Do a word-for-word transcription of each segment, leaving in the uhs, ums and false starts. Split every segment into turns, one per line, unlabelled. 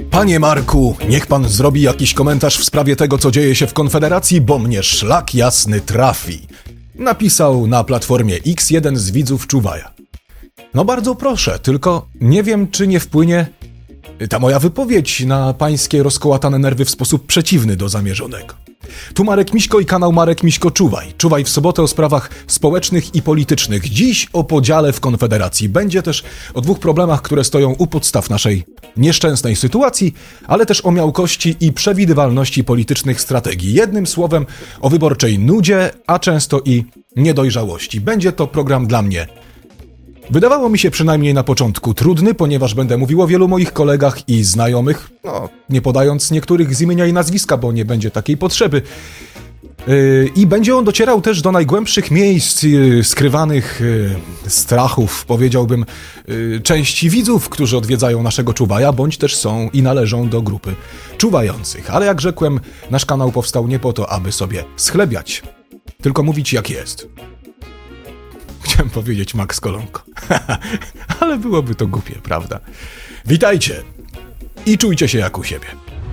Panie Marku, niech pan zrobi jakiś komentarz w sprawie tego, co dzieje się w Konfederacji, bo mnie szlak jasny trafi. Napisał na Platformie X jeden z widzów Czuwaja. No bardzo proszę, tylko nie wiem, czy nie wpłynie ta moja wypowiedź na pańskie rozkołatane nerwy w sposób przeciwny do zamierzonego. Tu Marek Miśko i kanał Marek Miśko Czuwaj. Czuwaj w sobotę o sprawach społecznych i politycznych. Dziś o podziale w Konfederacji. Będzie też o dwóch problemach, które stoją u podstaw naszej nieszczęsnej sytuacji, ale też o miałkości i przewidywalności politycznych strategii. Jednym słowem o wyborczej nudzie, a często i niedojrzałości. Będzie to program dla mnie. Wydawało mi się przynajmniej na początku trudny, ponieważ będę mówił o wielu moich kolegach i znajomych, no nie podając niektórych z imienia i nazwiska, bo nie będzie takiej potrzeby. Yy, I będzie on docierał też do najgłębszych miejsc yy, skrywanych yy, strachów, powiedziałbym, yy, części widzów, którzy odwiedzają naszego Czuwaja, bądź też są i należą do grupy czuwających. Ale jak rzekłem, nasz kanał powstał nie po to, aby sobie schlebiać, tylko mówić jak jest. Chciałem powiedzieć Max Kolonko, ale byłoby to głupie, prawda? Witajcie i czujcie się jak u siebie.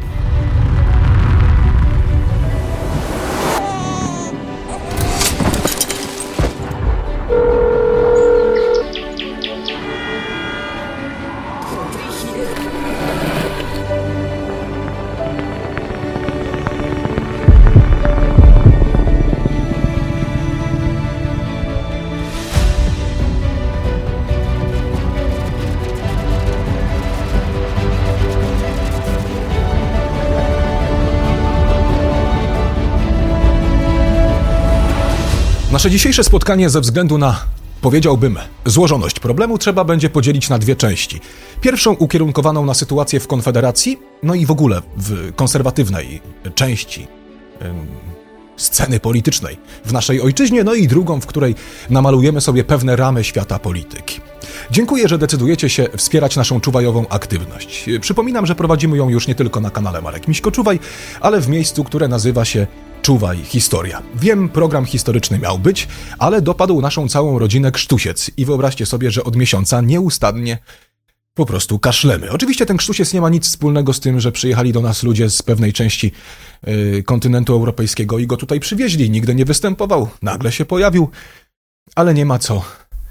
Nasze dzisiejsze spotkanie ze względu na, powiedziałbym, złożoność problemu trzeba będzie podzielić na dwie części. Pierwszą ukierunkowaną na sytuację w Konfederacji, no i w ogóle w konserwatywnej części ym, sceny politycznej w naszej ojczyźnie, no i drugą, w której namalujemy sobie pewne ramy świata polityki. Dziękuję, że decydujecie się wspierać naszą czuwajową aktywność. Przypominam, że prowadzimy ją już nie tylko na kanale Marek Miśko Czuwaj, ale w miejscu, które nazywa się Czuwaj Historia. Wiem, program historyczny miał być, ale dopadł naszą całą rodzinę krztusiec i wyobraźcie sobie, że od miesiąca nieustannie po prostu kaszlemy. Oczywiście ten krztusiec nie ma nic wspólnego z tym, że przyjechali do nas ludzie z pewnej części yy, kontynentu europejskiego i go tutaj przywieźli. Nigdy nie występował, nagle się pojawił, ale nie ma co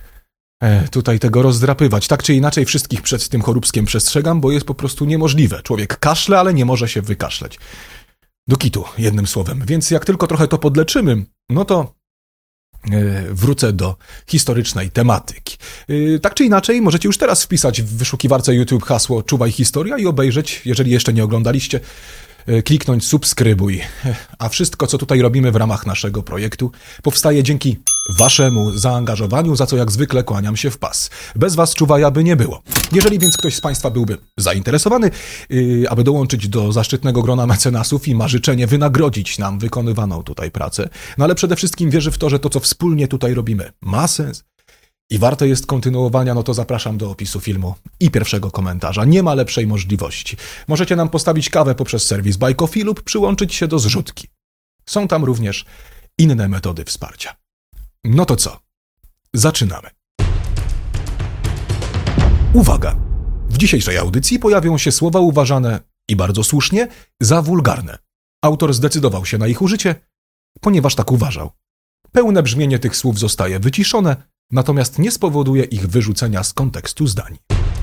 e, tutaj tego rozdrapywać. Tak czy inaczej wszystkich przed tym choróbskiem przestrzegam, bo jest po prostu niemożliwe. Człowiek kaszle, ale nie może się wykaszleć. Do kitu, jednym słowem. Więc jak tylko trochę to podleczymy, no to yy, wrócę do historycznej tematyki. Yy, tak czy inaczej, możecie już teraz wpisać w wyszukiwarce YouTube hasło Czuwaj Historia i obejrzeć, jeżeli jeszcze nie oglądaliście, yy, kliknąć subskrybuj. A wszystko, co tutaj robimy w ramach naszego projektu, powstaje dzięki waszemu zaangażowaniu, za co jak zwykle kłaniam się w pas. Bez was Czuwaja by nie było. Jeżeli więc ktoś z państwa byłby zainteresowany, yy, aby dołączyć do zaszczytnego grona mecenasów i ma życzenie wynagrodzić nam wykonywaną tutaj pracę, no ale przede wszystkim wierzy w to, że to, co wspólnie tutaj robimy, ma sens i warte jest kontynuowania, no to zapraszam do opisu filmu i pierwszego komentarza. Nie ma lepszej możliwości. Możecie nam postawić kawę poprzez serwis Buy Coffee lub przyłączyć się do zrzutki. Są tam również inne metody wsparcia. No to co? Zaczynamy. Uwaga! W dzisiejszej audycji pojawią się słowa uważane, i bardzo słusznie, za wulgarne. Autor zdecydował się na ich użycie, ponieważ tak uważał. Pełne brzmienie tych słów zostaje wyciszone, natomiast nie spowoduje ich wyrzucenia z kontekstu zdań.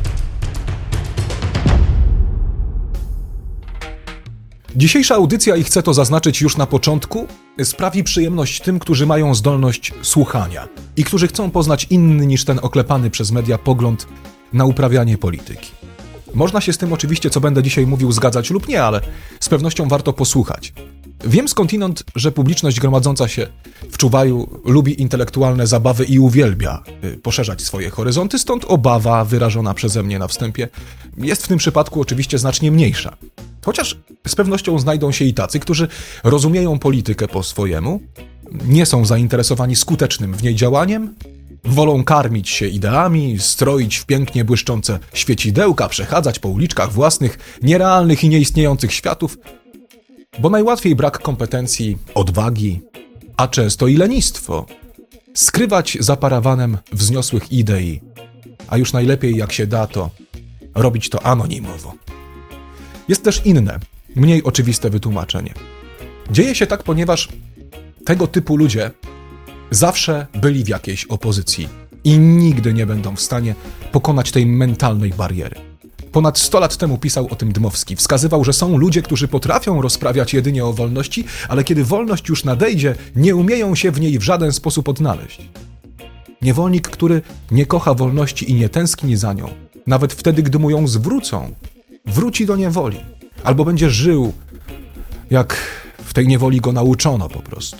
Dzisiejsza audycja, i chcę to zaznaczyć już na początku, sprawi przyjemność tym, którzy mają zdolność słuchania i którzy chcą poznać inny niż ten oklepany przez media pogląd na uprawianie polityki. Można się z tym oczywiście, co będę dzisiaj mówił, zgadzać lub nie, ale z pewnością warto posłuchać. Wiem skądinąd, że publiczność gromadząca się w Czuwaju lubi intelektualne zabawy i uwielbia y, poszerzać swoje horyzonty, stąd obawa wyrażona przeze mnie na wstępie jest w tym przypadku oczywiście znacznie mniejsza. Chociaż z pewnością znajdą się i tacy, którzy rozumieją politykę po swojemu, nie są zainteresowani skutecznym w niej działaniem, wolą karmić się ideami, stroić w pięknie błyszczące świecidełka, przechadzać po uliczkach własnych, nierealnych i nieistniejących światów, bo najłatwiej brak kompetencji, odwagi, a często i lenistwo, skrywać za parawanem wzniosłych idei, a już najlepiej jak się da to robić to anonimowo. Jest też inne, mniej oczywiste wytłumaczenie. Dzieje się tak, ponieważ tego typu ludzie zawsze byli w jakiejś opozycji i nigdy nie będą w stanie pokonać tej mentalnej bariery. Ponad sto lat temu pisał o tym Dmowski. Wskazywał, że są ludzie, którzy potrafią rozprawiać jedynie o wolności, ale kiedy wolność już nadejdzie, nie umieją się w niej w żaden sposób odnaleźć. Niewolnik, który nie kocha wolności i nie tęskni za nią, nawet wtedy, gdy mu ją zwrócą, wróci do niewoli. Albo będzie żył, jak w tej niewoli go nauczono po prostu.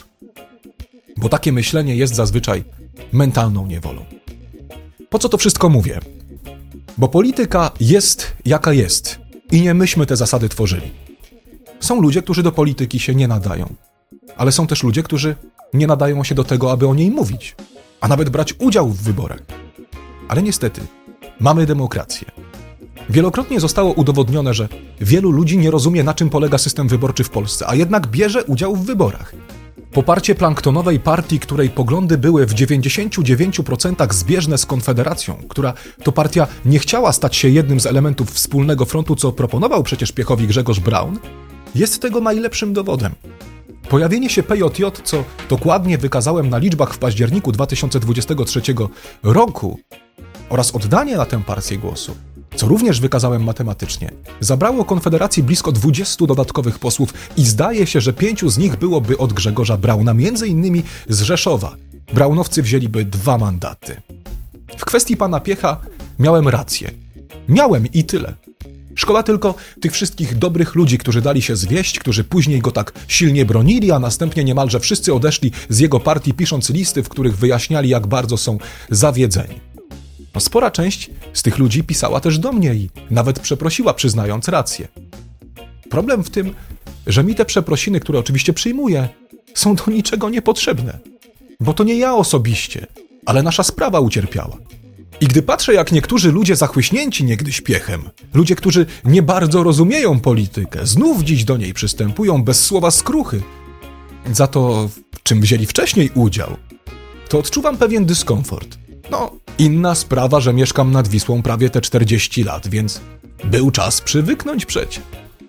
Bo takie myślenie jest zazwyczaj mentalną niewolą. Po co to wszystko mówię? Bo polityka jest jaka jest i nie myśmy te zasady tworzyli. Są ludzie, którzy do polityki się nie nadają, ale są też ludzie, którzy nie nadają się do tego, aby o niej mówić, a nawet brać udział w wyborach. Ale niestety, mamy demokrację. Wielokrotnie zostało udowodnione, że wielu ludzi nie rozumie, na czym polega system wyborczy w Polsce, a jednak bierze udział w wyborach. Poparcie planktonowej partii, której poglądy były w dziewięćdziesięciu dziewięciu procentach zbieżne z Konfederacją, która to partia nie chciała stać się jednym z elementów wspólnego frontu, co proponował przecież Piechowi Grzegorz Braun, jest tego najlepszym dowodem. Pojawienie się P J J, co dokładnie wykazałem na liczbach w październiku dwa tysiące dwudziestego trzeciego roku, oraz oddanie na tę partię głosu, co również wykazałem matematycznie, zabrało Konfederacji blisko dwudziestu dodatkowych posłów i zdaje się, że pięciu z nich byłoby od Grzegorza Brauna, między innymi z Rzeszowa. Braunowcy wzięliby dwa mandaty. W kwestii pana Piecha miałem rację. Miałem i tyle. Szkoda tylko tych wszystkich dobrych ludzi, którzy dali się zwieść, którzy później go tak silnie bronili, a następnie niemalże wszyscy odeszli z jego partii, pisząc listy, w których wyjaśniali, jak bardzo są zawiedzeni. No, spora część z tych ludzi pisała też do mnie i nawet przeprosiła, przyznając rację. Problem w tym, że mi te przeprosiny, które oczywiście przyjmuję, są do niczego niepotrzebne. Bo to nie ja osobiście, ale nasza sprawa ucierpiała. I gdy patrzę, jak niektórzy ludzie zachłyśnięci niegdyś Piechem, ludzie, którzy nie bardzo rozumieją politykę, znów dziś do niej przystępują bez słowa skruchy, za to, w czym wzięli wcześniej udział, to odczuwam pewien dyskomfort. No, inna sprawa, że mieszkam nad Wisłą prawie te czterdzieści lat, więc był czas przywyknąć przecie.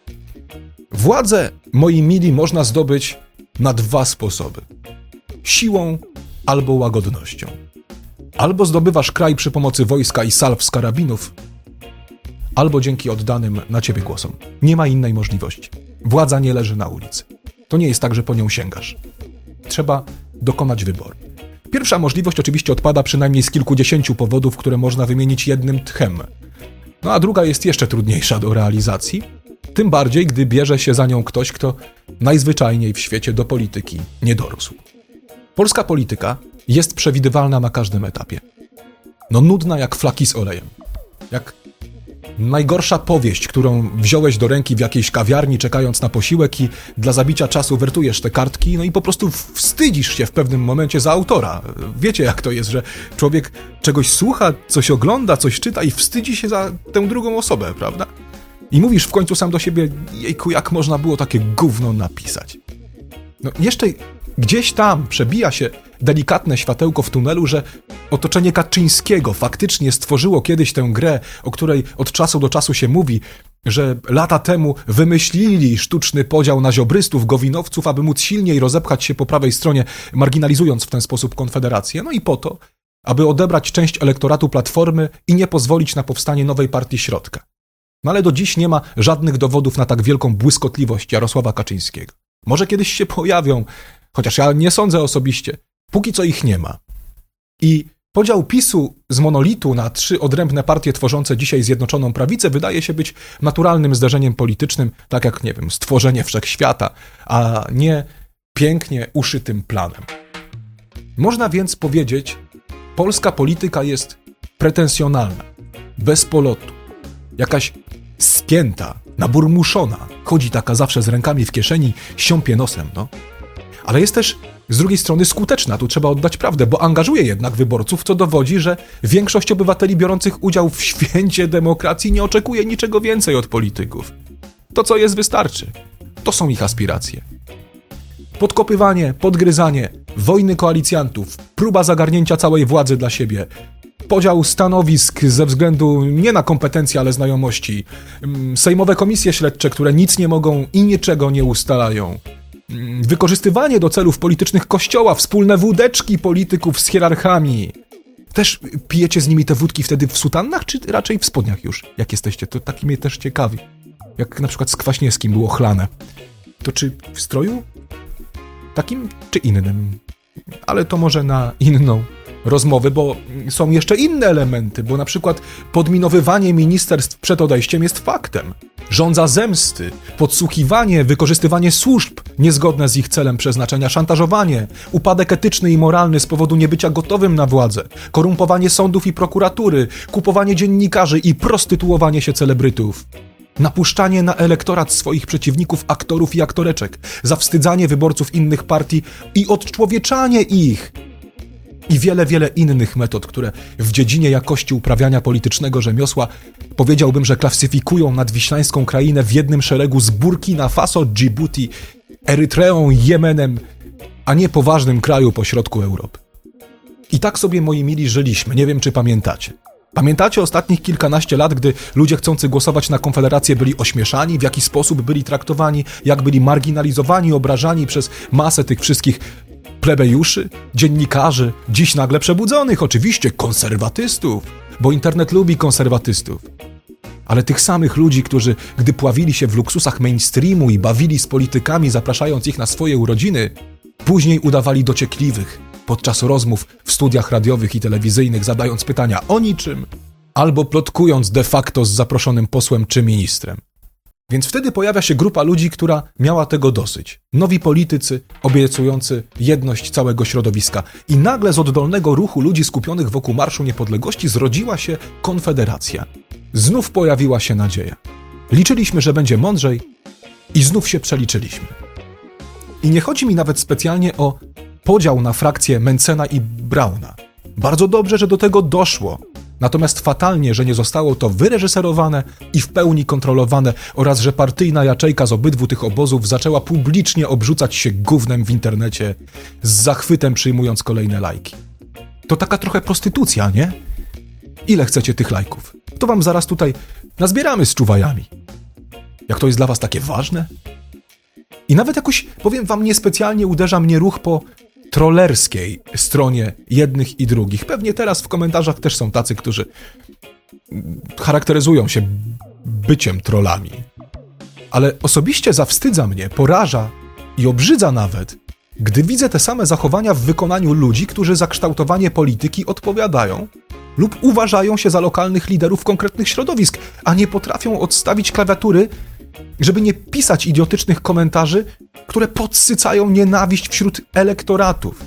Władzę, moi mili, można zdobyć na dwa sposoby. Siłą albo łagodnością. Albo zdobywasz kraj przy pomocy wojska i salw z karabinów, albo dzięki oddanym na ciebie głosom. Nie ma innej możliwości. Władza nie leży na ulicy. To nie jest tak, że po nią sięgasz. Trzeba dokonać wyboru. Pierwsza możliwość oczywiście odpada przynajmniej z kilkudziesięciu powodów, które można wymienić jednym tchem. No a druga jest jeszcze trudniejsza do realizacji, tym bardziej, gdy bierze się za nią ktoś, kto najzwyczajniej w świecie do polityki nie dorósł. Polska polityka jest przewidywalna na każdym etapie. No nudna jak flaki z olejem. Jak najgorsza powieść, którą wziąłeś do ręki w jakiejś kawiarni, czekając na posiłek i dla zabicia czasu wertujesz te kartki, no i po prostu wstydzisz się w pewnym momencie za autora. Wiecie, jak to jest, że człowiek czegoś słucha, coś ogląda, coś czyta i wstydzi się za tę drugą osobę, prawda? I mówisz w końcu sam do siebie, jejku, jak można było takie gówno napisać. No jeszcze gdzieś tam przebija się delikatne światełko w tunelu, że otoczenie Kaczyńskiego faktycznie stworzyło kiedyś tę grę, o której od czasu do czasu się mówi, że lata temu wymyślili sztuczny podział na ziobrystów, gowinowców, aby móc silniej rozepchać się po prawej stronie, marginalizując w ten sposób Konfederację. No i po to, aby odebrać część elektoratu Platformy i nie pozwolić na powstanie nowej partii środka. No ale do dziś nie ma żadnych dowodów na tak wielką błyskotliwość Jarosława Kaczyńskiego. Może kiedyś się pojawią, chociaż ja nie sądzę osobiście. Póki co ich nie ma. I podział PiSu z monolitu na trzy odrębne partie tworzące dzisiaj Zjednoczoną Prawicę wydaje się być naturalnym zderzeniem politycznym, tak jak, nie wiem, stworzenie wszechświata, a nie pięknie uszytym planem. Można więc powiedzieć, polska polityka jest pretensjonalna, bez polotu, jakaś spięta, naburmuszona, chodzi taka zawsze z rękami w kieszeni, siąpie nosem, no. Ale jest też z drugiej strony skuteczna, tu trzeba oddać prawdę, bo angażuje jednak wyborców, co dowodzi, że większość obywateli biorących udział w święcie demokracji nie oczekuje niczego więcej od polityków. To, co jest, wystarczy. To są ich aspiracje. Podkopywanie, podgryzanie, wojny koalicjantów, próba zagarnięcia całej władzy dla siebie, podział stanowisk ze względu nie na kompetencje, ale znajomości, sejmowe komisje śledcze, które nic nie mogą i niczego nie ustalają, wykorzystywanie do celów politycznych Kościoła, wspólne wódeczki polityków z hierarchami. Też pijecie z nimi te wódki wtedy w sutannach, czy raczej w spodniach już, jak jesteście? To taki mnie też ciekawi. Jak na przykład z Kwaśniewskim było chlane. To czy w stroju? Takim czy innym? Ale to może na inną rozmowę, bo są jeszcze inne elementy, bo na przykład podminowywanie ministerstw przed odejściem jest faktem. Żądza zemsty, podsłuchiwanie, wykorzystywanie służb niezgodne z ich celem przeznaczenia, szantażowanie, upadek etyczny i moralny z powodu niebycia gotowym na władzę, korumpowanie sądów i prokuratury, kupowanie dziennikarzy i prostytuowanie się celebrytów. Napuszczanie na elektorat swoich przeciwników, aktorów i aktoreczek, zawstydzanie wyborców innych partii i odczłowieczanie ich. I wiele, wiele innych metod, które w dziedzinie jakości uprawiania politycznego rzemiosła powiedziałbym, że klasyfikują nadwiślańską krainę w jednym szeregu z Burkina Faso, Djibouti, Erytreą, Jemenem, a nie poważnym kraju pośrodku Europy. I tak sobie, moi mili, żyliśmy. Nie wiem, czy pamiętacie. Pamiętacie ostatnich kilkanaście lat, gdy ludzie chcący głosować na Konfederację byli ośmieszani, w jaki sposób byli traktowani, jak byli marginalizowani, obrażani przez masę tych wszystkich plebejuszy, dziennikarzy, dziś nagle przebudzonych, oczywiście konserwatystów, bo internet lubi konserwatystów. Ale tych samych ludzi, którzy, gdy pławili się w luksusach mainstreamu i bawili z politykami, zapraszając ich na swoje urodziny, później udawali dociekliwych podczas rozmów w studiach radiowych i telewizyjnych, zadając pytania o niczym, albo plotkując de facto z zaproszonym posłem czy ministrem. Więc wtedy pojawia się grupa ludzi, która miała tego dosyć. Nowi politycy obiecujący jedność całego środowiska. I nagle z oddolnego ruchu ludzi skupionych wokół Marszu Niepodległości zrodziła się Konfederacja. Znów pojawiła się nadzieja. Liczyliśmy, że będzie mądrzej i znów się przeliczyliśmy. I nie chodzi mi nawet specjalnie o podział na frakcje Mentzena i Brauna. Bardzo dobrze, że do tego doszło. Natomiast fatalnie, że nie zostało to wyreżyserowane i w pełni kontrolowane oraz że partyjna jaczejka z obydwu tych obozów zaczęła publicznie obrzucać się gównem w internecie, z zachwytem przyjmując kolejne lajki. To taka trochę prostytucja, nie? Ile chcecie tych lajków? To wam zaraz tutaj nazbieramy z czuwajami. Jak to jest dla was takie ważne? I nawet jakoś, powiem wam, niespecjalnie uderza mnie ruch po trollerskiej stronie jednych i drugich. Pewnie teraz w komentarzach też są tacy, którzy charakteryzują się byciem trollami. Ale osobiście zawstydza mnie, poraża i obrzydza nawet, gdy widzę te same zachowania w wykonaniu ludzi, którzy za kształtowanie polityki odpowiadają lub uważają się za lokalnych liderów konkretnych środowisk, a nie potrafią odstawić klawiatury, żeby nie pisać idiotycznych komentarzy, które podsycają nienawiść wśród elektoratów.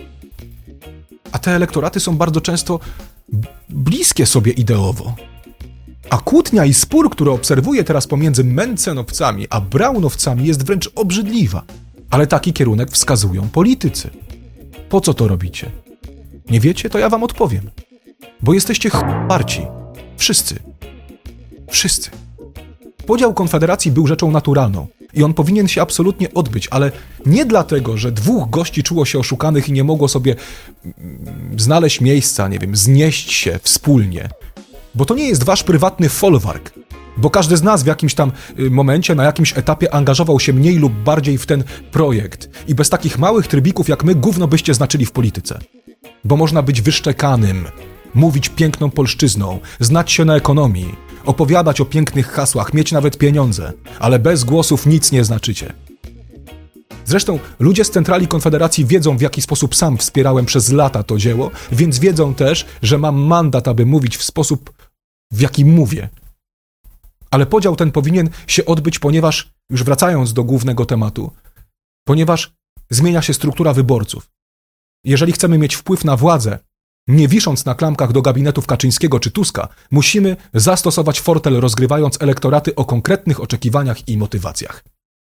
A te elektoraty są bardzo często bliskie sobie ideowo. A kłótnia i spór, który obserwuję teraz pomiędzy Mentzenowcami a Braunowcami, jest wręcz obrzydliwa. Ale taki kierunek wskazują politycy. Po co to robicie? Nie wiecie? To ja wam odpowiem. Bo jesteście ch**parci. Wszyscy. Wszyscy. Podział Konfederacji był rzeczą naturalną i on powinien się absolutnie odbyć, ale nie dlatego, że dwóch gości czuło się oszukanych i nie mogło sobie znaleźć miejsca, nie wiem, znieść się wspólnie. Bo to nie jest wasz prywatny folwark, bo każdy z nas w jakimś tam momencie, na jakimś etapie angażował się mniej lub bardziej w ten projekt i bez takich małych trybików jak my gówno byście znaczyli w polityce. Bo można być wyszczekanym, mówić piękną polszczyzną, znać się na ekonomii, opowiadać o pięknych hasłach, mieć nawet pieniądze, ale bez głosów nic nie znaczycie. Zresztą ludzie z centrali Konfederacji wiedzą, w jaki sposób sam wspierałem przez lata to dzieło, więc wiedzą też, że mam mandat, aby mówić w sposób, w jaki mówię. Ale podział ten powinien się odbyć, ponieważ, już wracając do głównego tematu, ponieważ zmienia się struktura wyborców. Jeżeli chcemy mieć wpływ na władzę, nie wisząc na klamkach do gabinetów Kaczyńskiego czy Tuska, musimy zastosować fortel, rozgrywając elektoraty o konkretnych oczekiwaniach i motywacjach.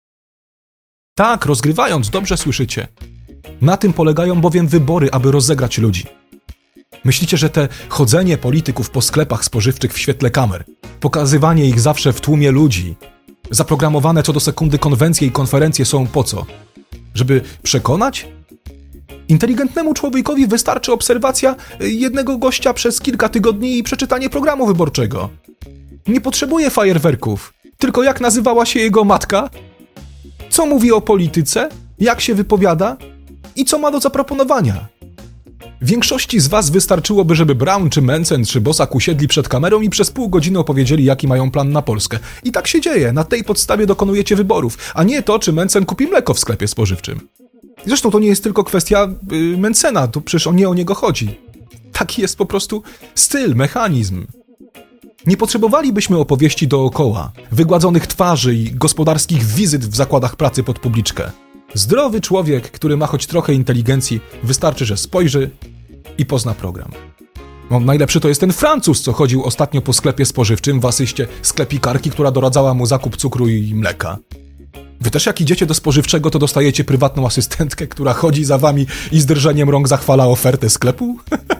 Tak, rozgrywając, dobrze słyszycie. Na tym polegają bowiem wybory, aby rozegrać ludzi. Myślicie, że te chodzenie polityków po sklepach spożywczych w świetle kamer, pokazywanie ich zawsze w tłumie ludzi, zaprogramowane co do sekundy konwencje i konferencje są po co? Żeby przekonać? Inteligentnemu człowiekowi wystarczy obserwacja jednego gościa przez kilka tygodni i przeczytanie programu wyborczego. Nie potrzebuje fajerwerków, tylko jak nazywała się jego matka, co mówi o polityce, jak się wypowiada i co ma do zaproponowania. Większości z was wystarczyłoby, żeby Braun, czy Mencen, czy Bosak usiedli przed kamerą i przez pół godziny opowiedzieli, jaki mają plan na Polskę. I tak się dzieje, na tej podstawie dokonujecie wyborów, a nie to, czy Mencen kupi mleko w sklepie spożywczym. Zresztą to nie jest tylko kwestia yy, Mencena, to przecież nie o niego chodzi. Taki jest po prostu styl, mechanizm. Nie potrzebowalibyśmy opowieści dookoła, wygładzonych twarzy i gospodarskich wizyt w zakładach pracy pod publiczkę. Zdrowy człowiek, który ma choć trochę inteligencji, wystarczy, że spojrzy i pozna program. No, najlepszy to jest ten Francuz, co chodził ostatnio po sklepie spożywczym w asyście sklepikarki, która doradzała mu zakup cukru i mleka. Wy też jak idziecie do spożywczego, to dostajecie prywatną asystentkę, która chodzi za wami i z drżeniem rąk zachwala ofertę sklepu?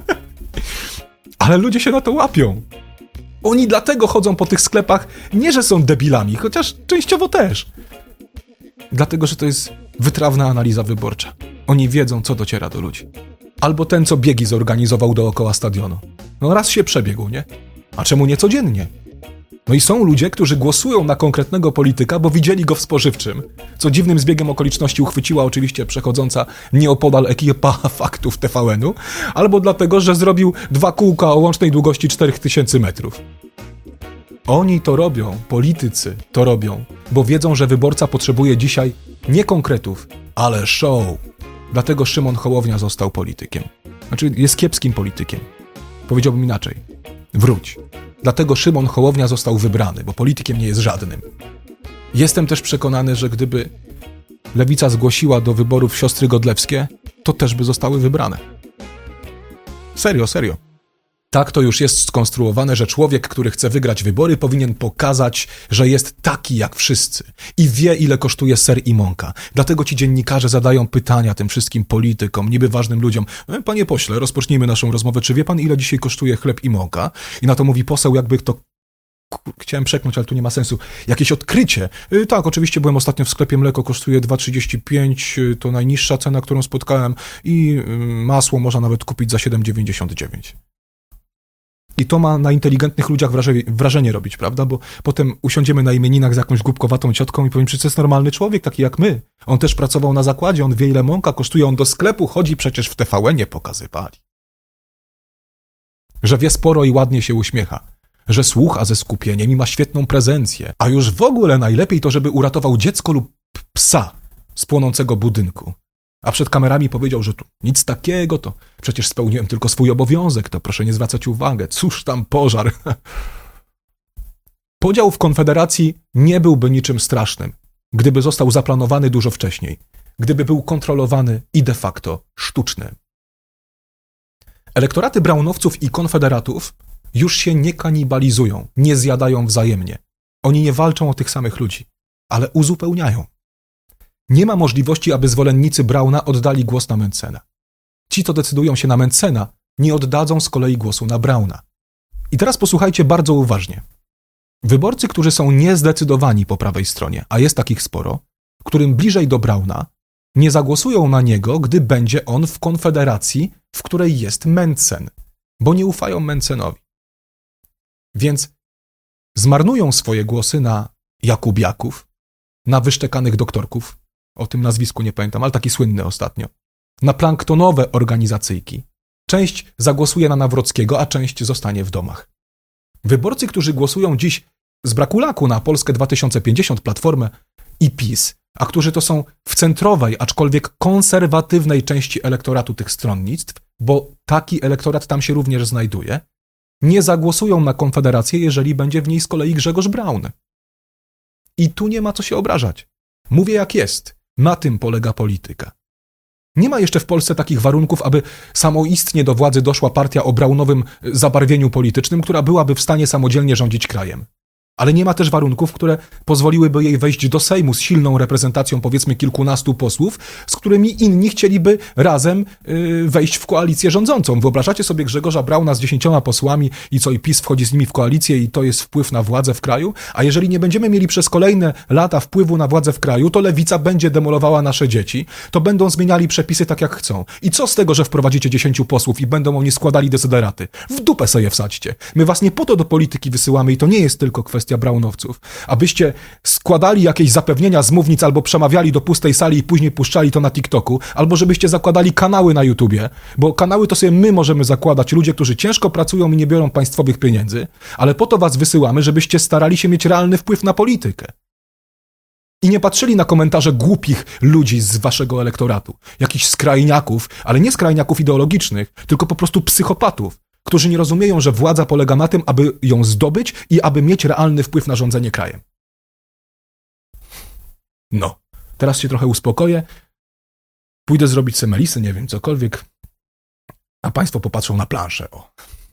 Ale ludzie się na to łapią. Oni dlatego chodzą po tych sklepach, nie że są debilami, chociaż częściowo też. Dlatego, że to jest wytrawna analiza wyborcza. Oni wiedzą, co dociera do ludzi. Albo ten, co biegi zorganizował dookoła stadionu. No raz się przebiegł, nie? A czemu nie codziennie? No i są ludzie, którzy głosują na konkretnego polityka, bo widzieli go w spożywczym, co dziwnym zbiegiem okoliczności uchwyciła oczywiście przechodząca nieopodal ekipa faktów T V N-u, albo dlatego, że zrobił dwa kółka o łącznej długości czterech tysięcy metrów. Oni to robią, politycy to robią, bo wiedzą, że wyborca potrzebuje dzisiaj nie konkretów, ale show. Dlatego Szymon Hołownia został politykiem. Znaczy, jest kiepskim politykiem. Powiedziałbym inaczej. Wróć. Dlatego Szymon Hołownia został wybrany, bo politykiem nie jest żadnym. Jestem też przekonany, że gdyby Lewica zgłosiła do wyborów siostry Godlewskie, to też by zostały wybrane. Serio, serio. Tak to już jest skonstruowane, że człowiek, który chce wygrać wybory, powinien pokazać, że jest taki jak wszyscy i wie, ile kosztuje ser i mąka. Dlatego ci dziennikarze zadają pytania tym wszystkim politykom, niby ważnym ludziom. Panie pośle, rozpocznijmy naszą rozmowę. Czy wie pan, ile dzisiaj kosztuje chleb i mąka? I na to mówi poseł, jakby to... Chciałem przeknąć, ale tu nie ma sensu. Jakieś odkrycie. Yy, tak, oczywiście byłem ostatnio w sklepie, mleko kosztuje dwa trzydzieści pięć, yy, to najniższa cena, którą spotkałem i yy, masło można nawet kupić za siedem dziewięćdziesiąt dziewięć. I to ma na inteligentnych ludziach wrażenie, wrażenie robić, prawda? Bo potem usiądziemy na imieninach z jakąś głupkowatą ciotką i powiem, że to jest normalny człowiek, taki jak my. On też pracował na zakładzie, on wie, ile mąka kosztuje, on do sklepu chodzi, przecież w T V N-ie pokazywali. Że wie sporo i ładnie się uśmiecha. Że słucha ze skupieniem i ma świetną prezencję. A już w ogóle najlepiej to, żeby uratował dziecko lub psa z płonącego budynku. A przed kamerami powiedział, że tu nic takiego, to przecież spełniłem tylko swój obowiązek, to proszę nie zwracać uwagi, cóż tam pożar. Podział w Konfederacji nie byłby niczym strasznym, gdyby został zaplanowany dużo wcześniej, gdyby był kontrolowany i de facto sztuczny. Elektoraty braunowców i konfederatów już się nie kanibalizują, nie zjadają wzajemnie. Oni nie walczą o tych samych ludzi, ale uzupełniają. Nie ma możliwości, aby zwolennicy Brauna oddali głos na Mencena. Ci, co decydują się na Mencena, nie oddadzą z kolei głosu na Brauna. I teraz posłuchajcie bardzo uważnie. Wyborcy, którzy są niezdecydowani po prawej stronie, a jest takich sporo, którym bliżej do Brauna, nie zagłosują na niego, gdy będzie on w konfederacji, w której jest Mencen, bo nie ufają Mencenowi. Więc zmarnują swoje głosy na Jakubiaków, na wyszczekanych doktorków, o tym nazwisku nie pamiętam, ale taki słynny ostatnio, na planktonowe organizacyjki. Część zagłosuje na Nawrockiego, a część zostanie w domach. Wyborcy, którzy głosują dziś z braku laku na Polskę dwa tysiące pięćdziesiąt, Platformę i PiS, a którzy to są w centrowej, aczkolwiek konserwatywnej części elektoratu tych stronnictw, bo taki elektorat tam się również znajduje, nie zagłosują na Konfederację, jeżeli będzie w niej z kolei Grzegorz Braun. I tu nie ma co się obrażać. Mówię jak jest. Na tym polega polityka. Nie ma jeszcze w Polsce takich warunków, aby samoistnie do władzy doszła partia o braunowym zabarwieniu politycznym, która byłaby w stanie samodzielnie rządzić krajem. Ale nie ma też warunków, które pozwoliłyby jej wejść do Sejmu z silną reprezentacją, powiedzmy kilkunastu posłów, z którymi inni chcieliby razem yy, wejść w koalicję rządzącą. Wyobrażacie sobie Grzegorza Brauna z dziesięcioma posłami i co, i PiS wchodzi z nimi w koalicję i to jest wpływ na władzę w kraju? A jeżeli nie będziemy mieli przez kolejne lata wpływu na władzę w kraju, to lewica będzie demolowała nasze dzieci, to będą zmieniali przepisy tak jak chcą. I co z tego, że wprowadzicie dziesięciu posłów i będą oni składali dezyderaty? W dupę sobie wsadźcie. My was nie po to do polityki wysyłamy i to nie jest tylko kwestia braunowców, abyście składali jakieś zapewnienia z mównic albo przemawiali do pustej sali i później puszczali to na TikToku, albo żebyście zakładali kanały na YouTubie, bo kanały to sobie my możemy zakładać, ludzie, którzy ciężko pracują i nie biorą państwowych pieniędzy, ale po to was wysyłamy, żebyście starali się mieć realny wpływ na politykę. I nie patrzyli na komentarze głupich ludzi z waszego elektoratu, jakichś skrajniaków, ale nie skrajniaków ideologicznych, tylko po prostu psychopatów, którzy nie rozumieją, że władza polega na tym, aby ją zdobyć i aby mieć realny wpływ na rządzenie krajem. No, teraz się trochę uspokoję, pójdę zrobić se melisy, nie wiem, cokolwiek, a państwo popatrzą na planszę. O.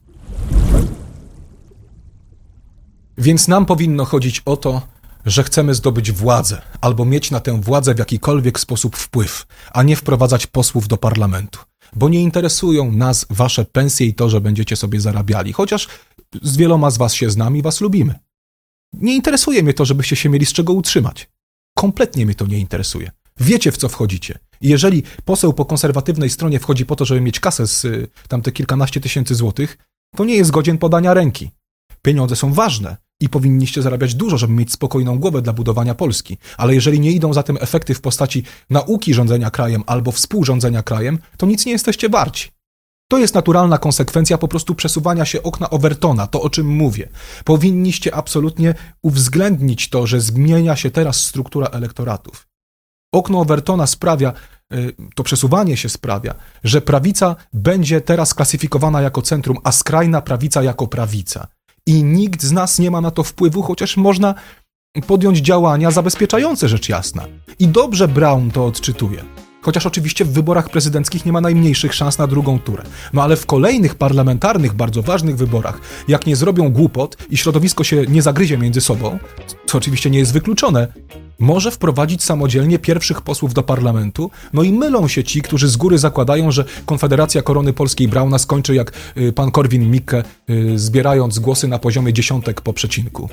Więc nam powinno chodzić o to, że chcemy zdobyć władzę albo mieć na tę władzę w jakikolwiek sposób wpływ, a nie wprowadzać posłów do parlamentu. Bo nie interesują nas wasze pensje i to, że będziecie sobie zarabiali, chociaż z wieloma z was się znam i was lubimy. Nie interesuje mnie to, żebyście się mieli z czego utrzymać. Kompletnie mnie to nie interesuje. Wiecie, w co wchodzicie. I jeżeli poseł po konserwatywnej stronie wchodzi po to, żeby mieć kasę z y, tamte kilkanaście tysięcy złotych, to nie jest godzien podania ręki. Pieniądze są ważne i powinniście zarabiać dużo, żeby mieć spokojną głowę dla budowania Polski. Ale jeżeli nie idą za tym efekty w postaci nauki rządzenia krajem albo współrządzenia krajem, to nic nie jesteście warci. To jest naturalna konsekwencja po prostu przesuwania się okna Overtona, to o czym mówię. Powinniście absolutnie uwzględnić to, że zmienia się teraz struktura elektoratów. Okno Overtona sprawia, to przesuwanie się sprawia, że prawica będzie teraz klasyfikowana jako centrum, a skrajna prawica jako prawica. I nikt z nas nie ma na to wpływu, chociaż można podjąć działania zabezpieczające, rzecz jasna. I dobrze Braun to odczytuje. Chociaż oczywiście w wyborach prezydenckich nie ma najmniejszych szans na drugą turę. No ale w kolejnych parlamentarnych, bardzo ważnych wyborach, jak nie zrobią głupot i środowisko się nie zagryzie między sobą, co oczywiście nie jest wykluczone, może wprowadzić samodzielnie pierwszych posłów do parlamentu, no i mylą się ci, którzy z góry zakładają, że Konfederacja Korony Polskiej Brauna skończy jak y, pan Korwin-Mikke, y, zbierając głosy na poziomie dziesiątek po przecinku.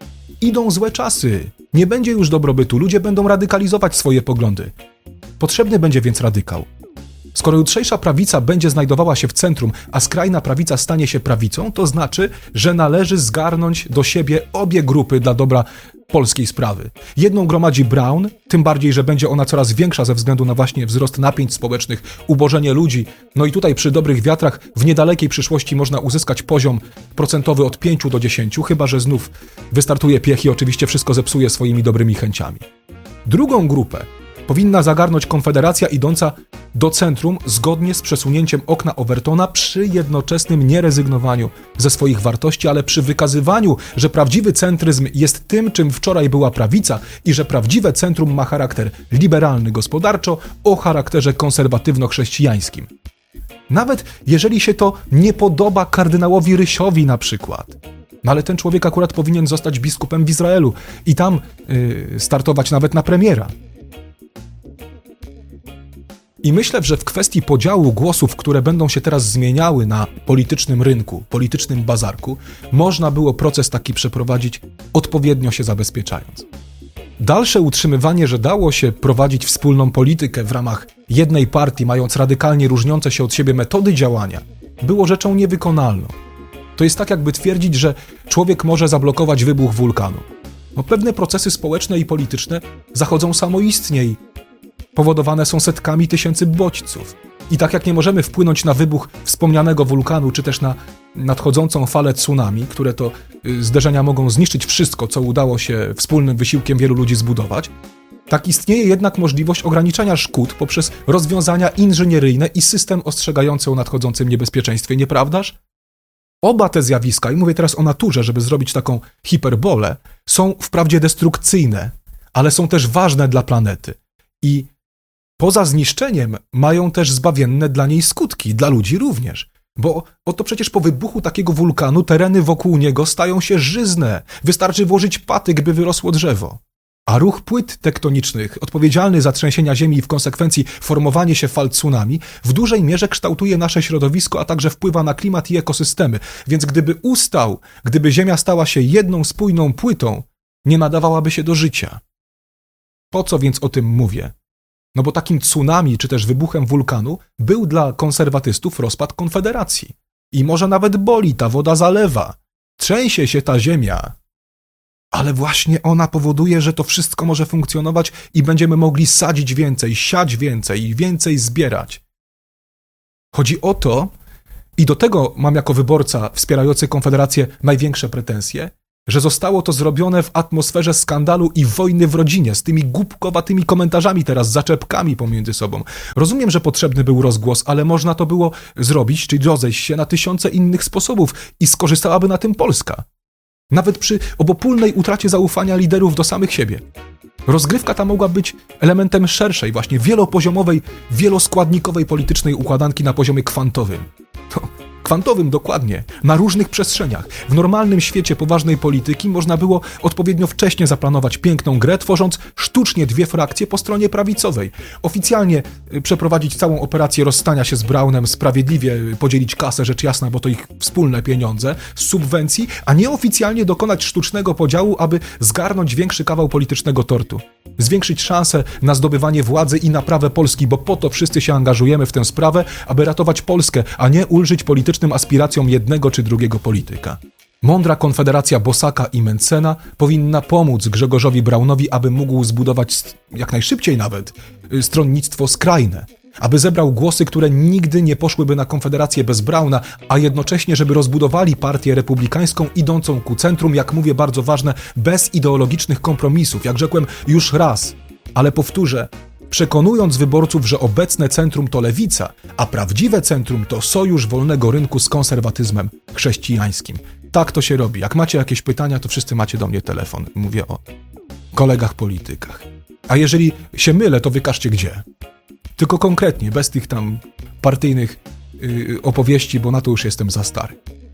Idą złe czasy. Nie będzie już dobrobytu. Ludzie będą radykalizować swoje poglądy. Potrzebny będzie więc radykał. Skoro jutrzejsza prawica będzie znajdowała się w centrum, a skrajna prawica stanie się prawicą, to znaczy, że należy zgarnąć do siebie obie grupy dla dobra polskiej sprawy. Jedną gromadzi Braun, tym bardziej, że będzie ona coraz większa ze względu na właśnie wzrost napięć społecznych, ubożenie ludzi. No i tutaj przy dobrych wiatrach w niedalekiej przyszłości można uzyskać poziom procentowy od pięciu do dziesięciu, chyba że znów wystartuje piech i oczywiście wszystko zepsuje swoimi dobrymi chęciami. Drugą grupę powinna zagarnąć Konfederacja idąca do centrum zgodnie z przesunięciem okna Overtona przy jednoczesnym nierezygnowaniu ze swoich wartości, ale przy wykazywaniu, że prawdziwy centryzm jest tym, czym wczoraj była prawica i że prawdziwe centrum ma charakter liberalny gospodarczo o charakterze konserwatywno-chrześcijańskim. Nawet jeżeli się to nie podoba kardynałowi Rysiowi na przykład. No ale ten człowiek akurat powinien zostać biskupem w Izraelu i tam yy, startować nawet na premiera. I myślę, że w kwestii podziału głosów, które będą się teraz zmieniały na politycznym rynku, politycznym bazarku, można było proces taki przeprowadzić, odpowiednio się zabezpieczając. Dalsze utrzymywanie, że dało się prowadzić wspólną politykę w ramach jednej partii, mając radykalnie różniące się od siebie metody działania, było rzeczą niewykonalną. To jest tak, jakby twierdzić, że człowiek może zablokować wybuch wulkanu. No, pewne procesy społeczne i polityczne zachodzą samoistnie i powodowane są setkami tysięcy bodźców. I tak jak nie możemy wpłynąć na wybuch wspomnianego wulkanu, czy też na nadchodzącą falę tsunami, które to y, zderzenia mogą zniszczyć wszystko, co udało się wspólnym wysiłkiem wielu ludzi zbudować, tak istnieje jednak możliwość ograniczania szkód poprzez rozwiązania inżynieryjne i system ostrzegający o nadchodzącym niebezpieczeństwie, nieprawdaż? Oba te zjawiska, i mówię teraz o naturze, żeby zrobić taką hiperbolę, są wprawdzie destrukcyjne, ale są też ważne dla planety. I poza zniszczeniem mają też zbawienne dla niej skutki, dla ludzi również. Bo oto przecież po wybuchu takiego wulkanu tereny wokół niego stają się żyzne. Wystarczy włożyć patyk, by wyrosło drzewo. A ruch płyt tektonicznych, odpowiedzialny za trzęsienia ziemi i w konsekwencji formowanie się fal tsunami, w dużej mierze kształtuje nasze środowisko, a także wpływa na klimat i ekosystemy. Więc gdyby ustał, gdyby Ziemia stała się jedną spójną płytą, nie nadawałaby się do życia. Po co więc o tym mówię? No bo takim tsunami, czy też wybuchem wulkanu był dla konserwatystów rozpad Konfederacji. I może nawet boli, ta woda zalewa. Trzęsie się ta ziemia. Ale właśnie ona powoduje, że to wszystko może funkcjonować i będziemy mogli sadzić więcej, siać więcej i więcej zbierać. Chodzi o to, i do tego mam jako wyborca wspierający Konfederację największe pretensje, że zostało to zrobione w atmosferze skandalu i wojny w rodzinie, z tymi głupkowatymi komentarzami teraz, zaczepkami pomiędzy sobą. Rozumiem, że potrzebny był rozgłos, ale można to było zrobić, czyli rozejść się na tysiące innych sposobów i skorzystałaby na tym Polska. Nawet przy obopólnej utracie zaufania liderów do samych siebie. Rozgrywka ta mogła być elementem szerszej, właśnie wielopoziomowej, wieloskładnikowej politycznej układanki na poziomie kwantowym. To kwantowym dokładnie, na różnych przestrzeniach. W normalnym świecie poważnej polityki można było odpowiednio wcześnie zaplanować piękną grę, tworząc sztucznie dwie frakcje po stronie prawicowej. Oficjalnie przeprowadzić całą operację rozstania się z Braunem, sprawiedliwie podzielić kasę, rzecz jasna, bo to ich wspólne pieniądze, z subwencji, a nieoficjalnie dokonać sztucznego podziału, aby zgarnąć większy kawał politycznego tortu. Zwiększyć szanse na zdobywanie władzy i naprawę Polski, bo po to wszyscy się angażujemy w tę sprawę, aby ratować Polskę, a nie ulżyć politycznym aspiracjom jednego czy drugiego polityka. Mądra Konfederacja Bosaka i Mentzena powinna pomóc Grzegorzowi Braunowi, aby mógł zbudować, jak najszybciej nawet, stronnictwo skrajne. Aby zebrał głosy, które nigdy nie poszłyby na Konfederację bez Brauna, a jednocześnie, żeby rozbudowali partię republikańską idącą ku centrum, jak mówię, bardzo ważne, bez ideologicznych kompromisów. Jak rzekłem już raz, ale powtórzę, przekonując wyborców, że obecne centrum to lewica, a prawdziwe centrum to sojusz wolnego rynku z konserwatyzmem chrześcijańskim. Tak to się robi. Jak macie jakieś pytania, to wszyscy macie do mnie telefon. Mówię o kolegach politykach. A jeżeli się mylę, to wykażcie gdzie. Tylko konkretnie, bez tych tam partyjnych yy, opowieści, bo na to już jestem za stary.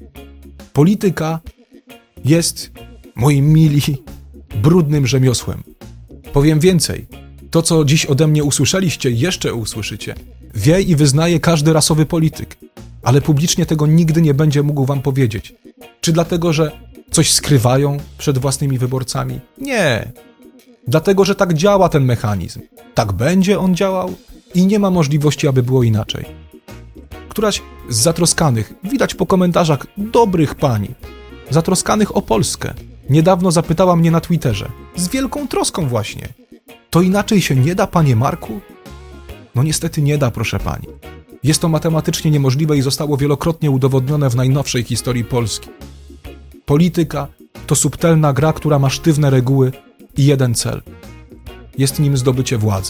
Polityka jest, moi mili, brudnym rzemiosłem. Powiem więcej. To, co dziś ode mnie usłyszeliście, jeszcze usłyszycie, wie i wyznaje każdy rasowy polityk. Ale publicznie tego nigdy nie będzie mógł wam powiedzieć. Czy dlatego, że coś skrywają przed własnymi wyborcami? Nie. Dlatego, że tak działa ten mechanizm. Tak będzie on działał i nie ma możliwości, aby było inaczej. Któraś z zatroskanych, widać po komentarzach dobrych pani, zatroskanych o Polskę, niedawno zapytała mnie na Twitterze, z wielką troską właśnie. To inaczej się nie da, panie Marku? No niestety nie da, proszę pani. Jest to matematycznie niemożliwe i zostało wielokrotnie udowodnione w najnowszej historii Polski. Polityka to subtelna gra, która ma sztywne reguły i jeden cel. Jest nim zdobycie władzy.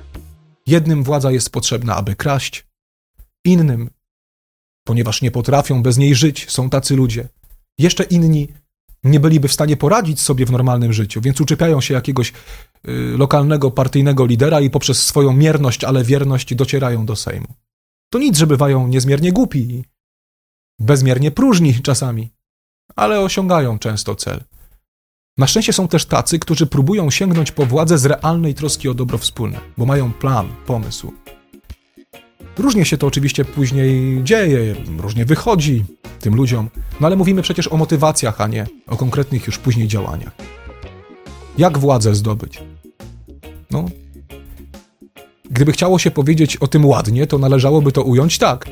Jednym władza jest potrzebna, aby kraść, innym, ponieważ nie potrafią bez niej żyć, są tacy ludzie. Jeszcze inni nie byliby w stanie poradzić sobie w normalnym życiu, więc uczepiają się jakiegoś y, lokalnego partyjnego lidera i poprzez swoją mierność, ale wierność docierają do Sejmu. To nic, że bywają niezmiernie głupi i bezmiernie próżni czasami, ale osiągają często cel. Na szczęście są też tacy, którzy próbują sięgnąć po władzę z realnej troski o dobro wspólne, bo mają plan, pomysł. Różnie się to oczywiście później dzieje, różnie wychodzi tym ludziom, no ale mówimy przecież o motywacjach, a nie o konkretnych już później działaniach. Jak władzę zdobyć? No, gdyby chciało się powiedzieć o tym ładnie, to należałoby to ująć tak.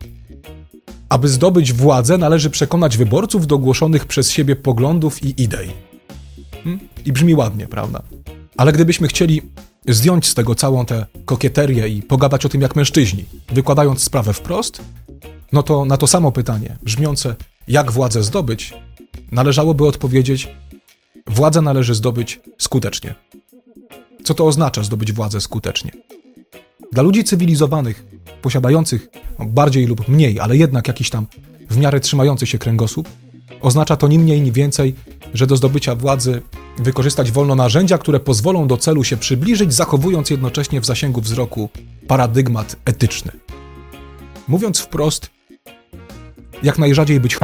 Aby zdobyć władzę, należy przekonać wyborców do głoszonych przez siebie poglądów i idei. Hmm? I brzmi ładnie, prawda? Ale gdybyśmy chcieli zdjąć z tego całą tę kokieterię i pogadać o tym jak mężczyźni, wykładając sprawę wprost, no to na to samo pytanie, brzmiące jak władzę zdobyć, należałoby odpowiedzieć władzę należy zdobyć skutecznie. Co to oznacza zdobyć władzę skutecznie? Dla ludzi cywilizowanych, posiadających bardziej lub mniej, ale jednak jakiś tam w miarę trzymający się kręgosłup, oznacza to ni mniej, ni więcej, że do zdobycia władzy wykorzystać wolno narzędzia, które pozwolą do celu się przybliżyć, zachowując jednocześnie w zasięgu wzroku paradygmat etyczny. Mówiąc wprost, jak najrzadziej być ch...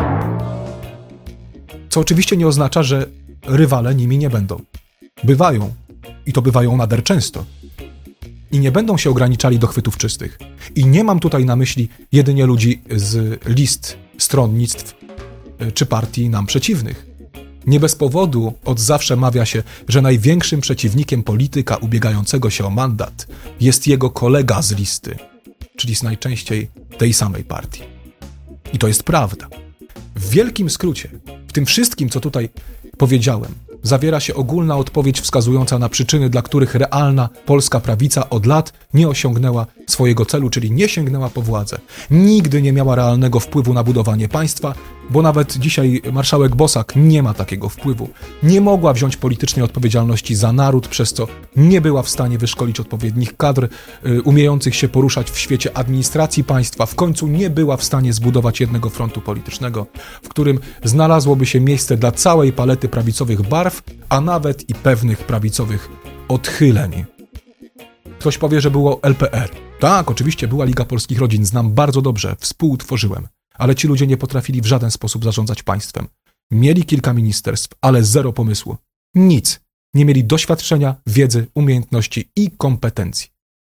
Co oczywiście nie oznacza, że rywale nimi nie będą. Bywają. I to bywają nader często. I nie będą się ograniczali do chwytów czystych. I nie mam tutaj na myśli jedynie ludzi z list stronnictw czy partii nam przeciwnych. Nie bez powodu od zawsze mawia się, że największym przeciwnikiem polityka ubiegającego się o mandat jest jego kolega z listy, czyli z najczęściej tej samej partii. I to jest prawda. W wielkim skrócie, w tym wszystkim, co tutaj powiedziałem, zawiera się ogólna odpowiedź wskazująca na przyczyny, dla których realna polska prawica od lat nie osiągnęła swojego celu, czyli nie sięgnęła po władzę. Nigdy nie miała realnego wpływu na budowanie państwa, bo nawet dzisiaj marszałek Bosak nie ma takiego wpływu. Nie mogła wziąć politycznej odpowiedzialności za naród, przez co nie była w stanie wyszkolić odpowiednich kadr y, umiejących się poruszać w świecie administracji państwa. W końcu nie była w stanie zbudować jednego frontu politycznego, w którym znalazłoby się miejsce dla całej palety prawicowych barw, a nawet i pewnych prawicowych odchyleń. Ktoś powie, że było L P R. Tak, oczywiście była Liga Polskich Rodzin, znam bardzo dobrze, współtworzyłem. Ale ci ludzie nie potrafili w żaden sposób zarządzać państwem. Mieli kilka ministerstw, ale zero pomysłu. Nic. Nie mieli doświadczenia, wiedzy, umiejętności i kompetencji.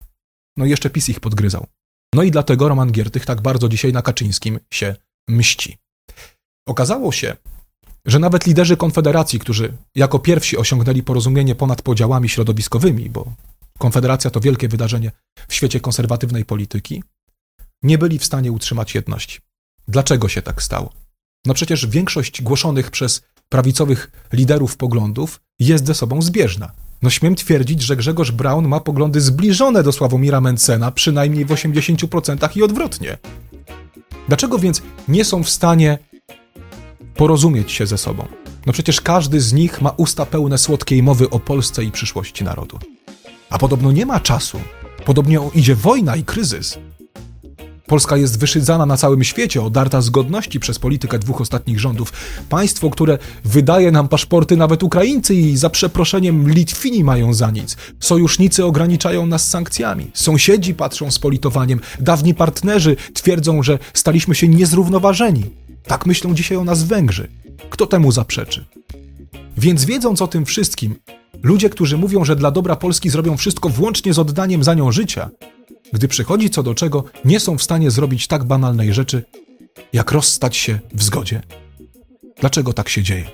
No i jeszcze PiS ich podgryzał. No i dlatego Roman Giertych tak bardzo dzisiaj na Kaczyńskim się mści. Okazało się, że nawet liderzy Konfederacji, którzy jako pierwsi osiągnęli porozumienie ponad podziałami środowiskowymi, bo Konfederacja to wielkie wydarzenie w świecie konserwatywnej polityki, nie byli w stanie utrzymać jedności. Dlaczego się tak stało? No przecież większość głoszonych przez prawicowych liderów poglądów jest ze sobą zbieżna. No śmiem twierdzić, że Grzegorz Braun ma poglądy zbliżone do Sławomira Mentzena, przynajmniej w osiemdziesięciu procentach i odwrotnie. Dlaczego więc nie są w stanie porozumieć się ze sobą? No przecież każdy z nich ma usta pełne słodkiej mowy o Polsce i przyszłości narodu. A podobno nie ma czasu. Podobnie idzie wojna i kryzys. Polska jest wyszydzana na całym świecie, odarta z godności przez politykę dwóch ostatnich rządów. Państwo, które wydaje nam paszporty nawet Ukraińcy i za przeproszeniem Litwini mają za nic. Sojusznicy ograniczają nas sankcjami. Sąsiedzi patrzą z politowaniem. Dawni partnerzy twierdzą, że staliśmy się niezrównoważeni. Tak myślą dzisiaj o nas Węgrzy. Kto temu zaprzeczy? Więc wiedząc o tym wszystkim, ludzie, którzy mówią, że dla dobra Polski zrobią wszystko włącznie z oddaniem za nią życia, gdy przychodzi co do czego, nie są w stanie zrobić tak banalnej rzeczy, jak rozstać się w zgodzie. Dlaczego tak się dzieje?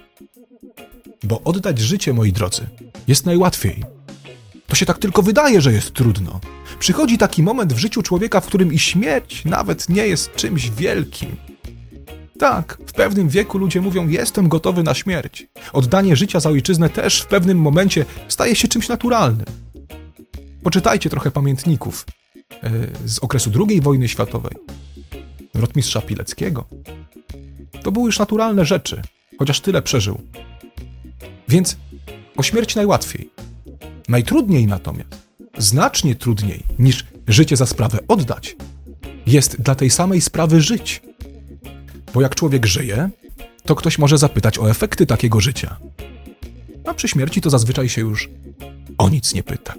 Bo oddać życie, moi drodzy, jest najłatwiej. To się tak tylko wydaje, że jest trudno. Przychodzi taki moment w życiu człowieka, w którym i śmierć nawet nie jest czymś wielkim. Tak, w pewnym wieku ludzie mówią, jestem gotowy na śmierć. Oddanie życia za ojczyznę też w pewnym momencie staje się czymś naturalnym. Poczytajcie trochę pamiętników z okresu drugiej wojny światowej, rotmistrza Pileckiego. To były już naturalne rzeczy, chociaż tyle przeżył. Więc o śmierć najłatwiej. Najtrudniej natomiast, znacznie trudniej niż życie za sprawę oddać, jest dla tej samej sprawy żyć. Bo jak człowiek żyje, to ktoś może zapytać o efekty takiego życia. A przy śmierci to zazwyczaj się już o nic nie pyta.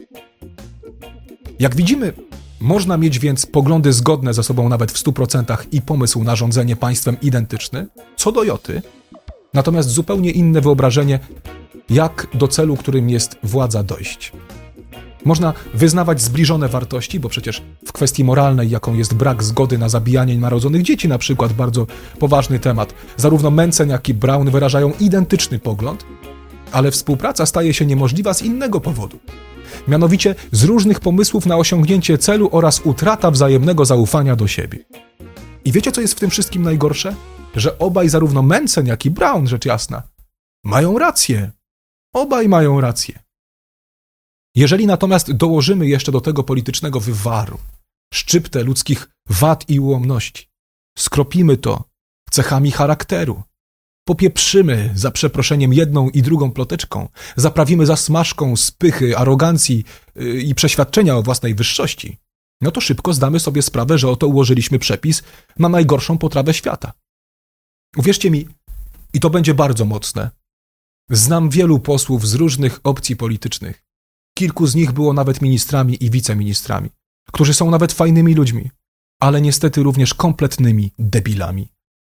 Jak widzimy, można mieć więc poglądy zgodne ze sobą nawet w stu procentach i pomysł na rządzenie państwem identyczny, co do joty, natomiast zupełnie inne wyobrażenie, jak do celu, którym jest władza, dojść. Można wyznawać zbliżone wartości, bo przecież w kwestii moralnej, jaką jest brak zgody na zabijanie nienarodzonych dzieci, na przykład bardzo poważny temat, zarówno Mentzen, jak i Braun wyrażają identyczny pogląd, ale współpraca staje się niemożliwa z innego powodu. Mianowicie z różnych pomysłów na osiągnięcie celu oraz utrata wzajemnego zaufania do siebie. I wiecie, co jest w tym wszystkim najgorsze? Że obaj, zarówno Mentzen, jak i Braun, rzecz jasna, mają rację. Obaj mają rację. Jeżeli natomiast dołożymy jeszcze do tego politycznego wywaru szczyptę ludzkich wad i ułomności, skropimy to cechami charakteru, popieprzymy za przeproszeniem jedną i drugą ploteczką, zaprawimy zasmażką spychy, arogancji yy, i przeświadczenia o własnej wyższości, no to szybko zdamy sobie sprawę, że oto ułożyliśmy przepis na najgorszą potrawę świata. Uwierzcie mi, i to będzie bardzo mocne, znam wielu posłów z różnych opcji politycznych. Kilku z nich było nawet ministrami i wiceministrami, którzy są nawet fajnymi ludźmi, ale niestety również kompletnymi debilami.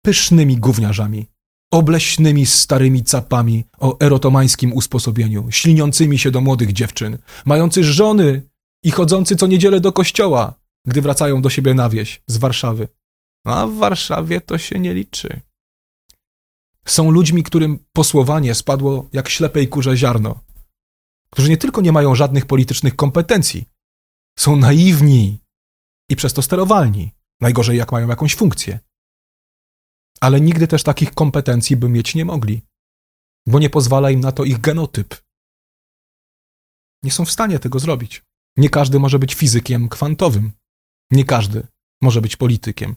pysznymi gówniarzami, obleśnymi starymi capami o erotomańskim usposobieniu, śliniącymi się do młodych dziewczyn, mający żony i chodzący co niedzielę do kościoła, gdy wracają do siebie na wieś z Warszawy. A w Warszawie to się nie liczy. Są ludźmi, którym posłowanie spadło jak ślepej kurze ziarno, którzy nie tylko nie mają żadnych politycznych kompetencji, są naiwni i przez to sterowalni, najgorzej jak mają jakąś funkcję. Ale nigdy też takich kompetencji by mieć nie mogli, bo nie pozwala im na to ich genotyp. Nie są w stanie tego zrobić. Nie każdy może być fizykiem kwantowym. Nie każdy może być politykiem.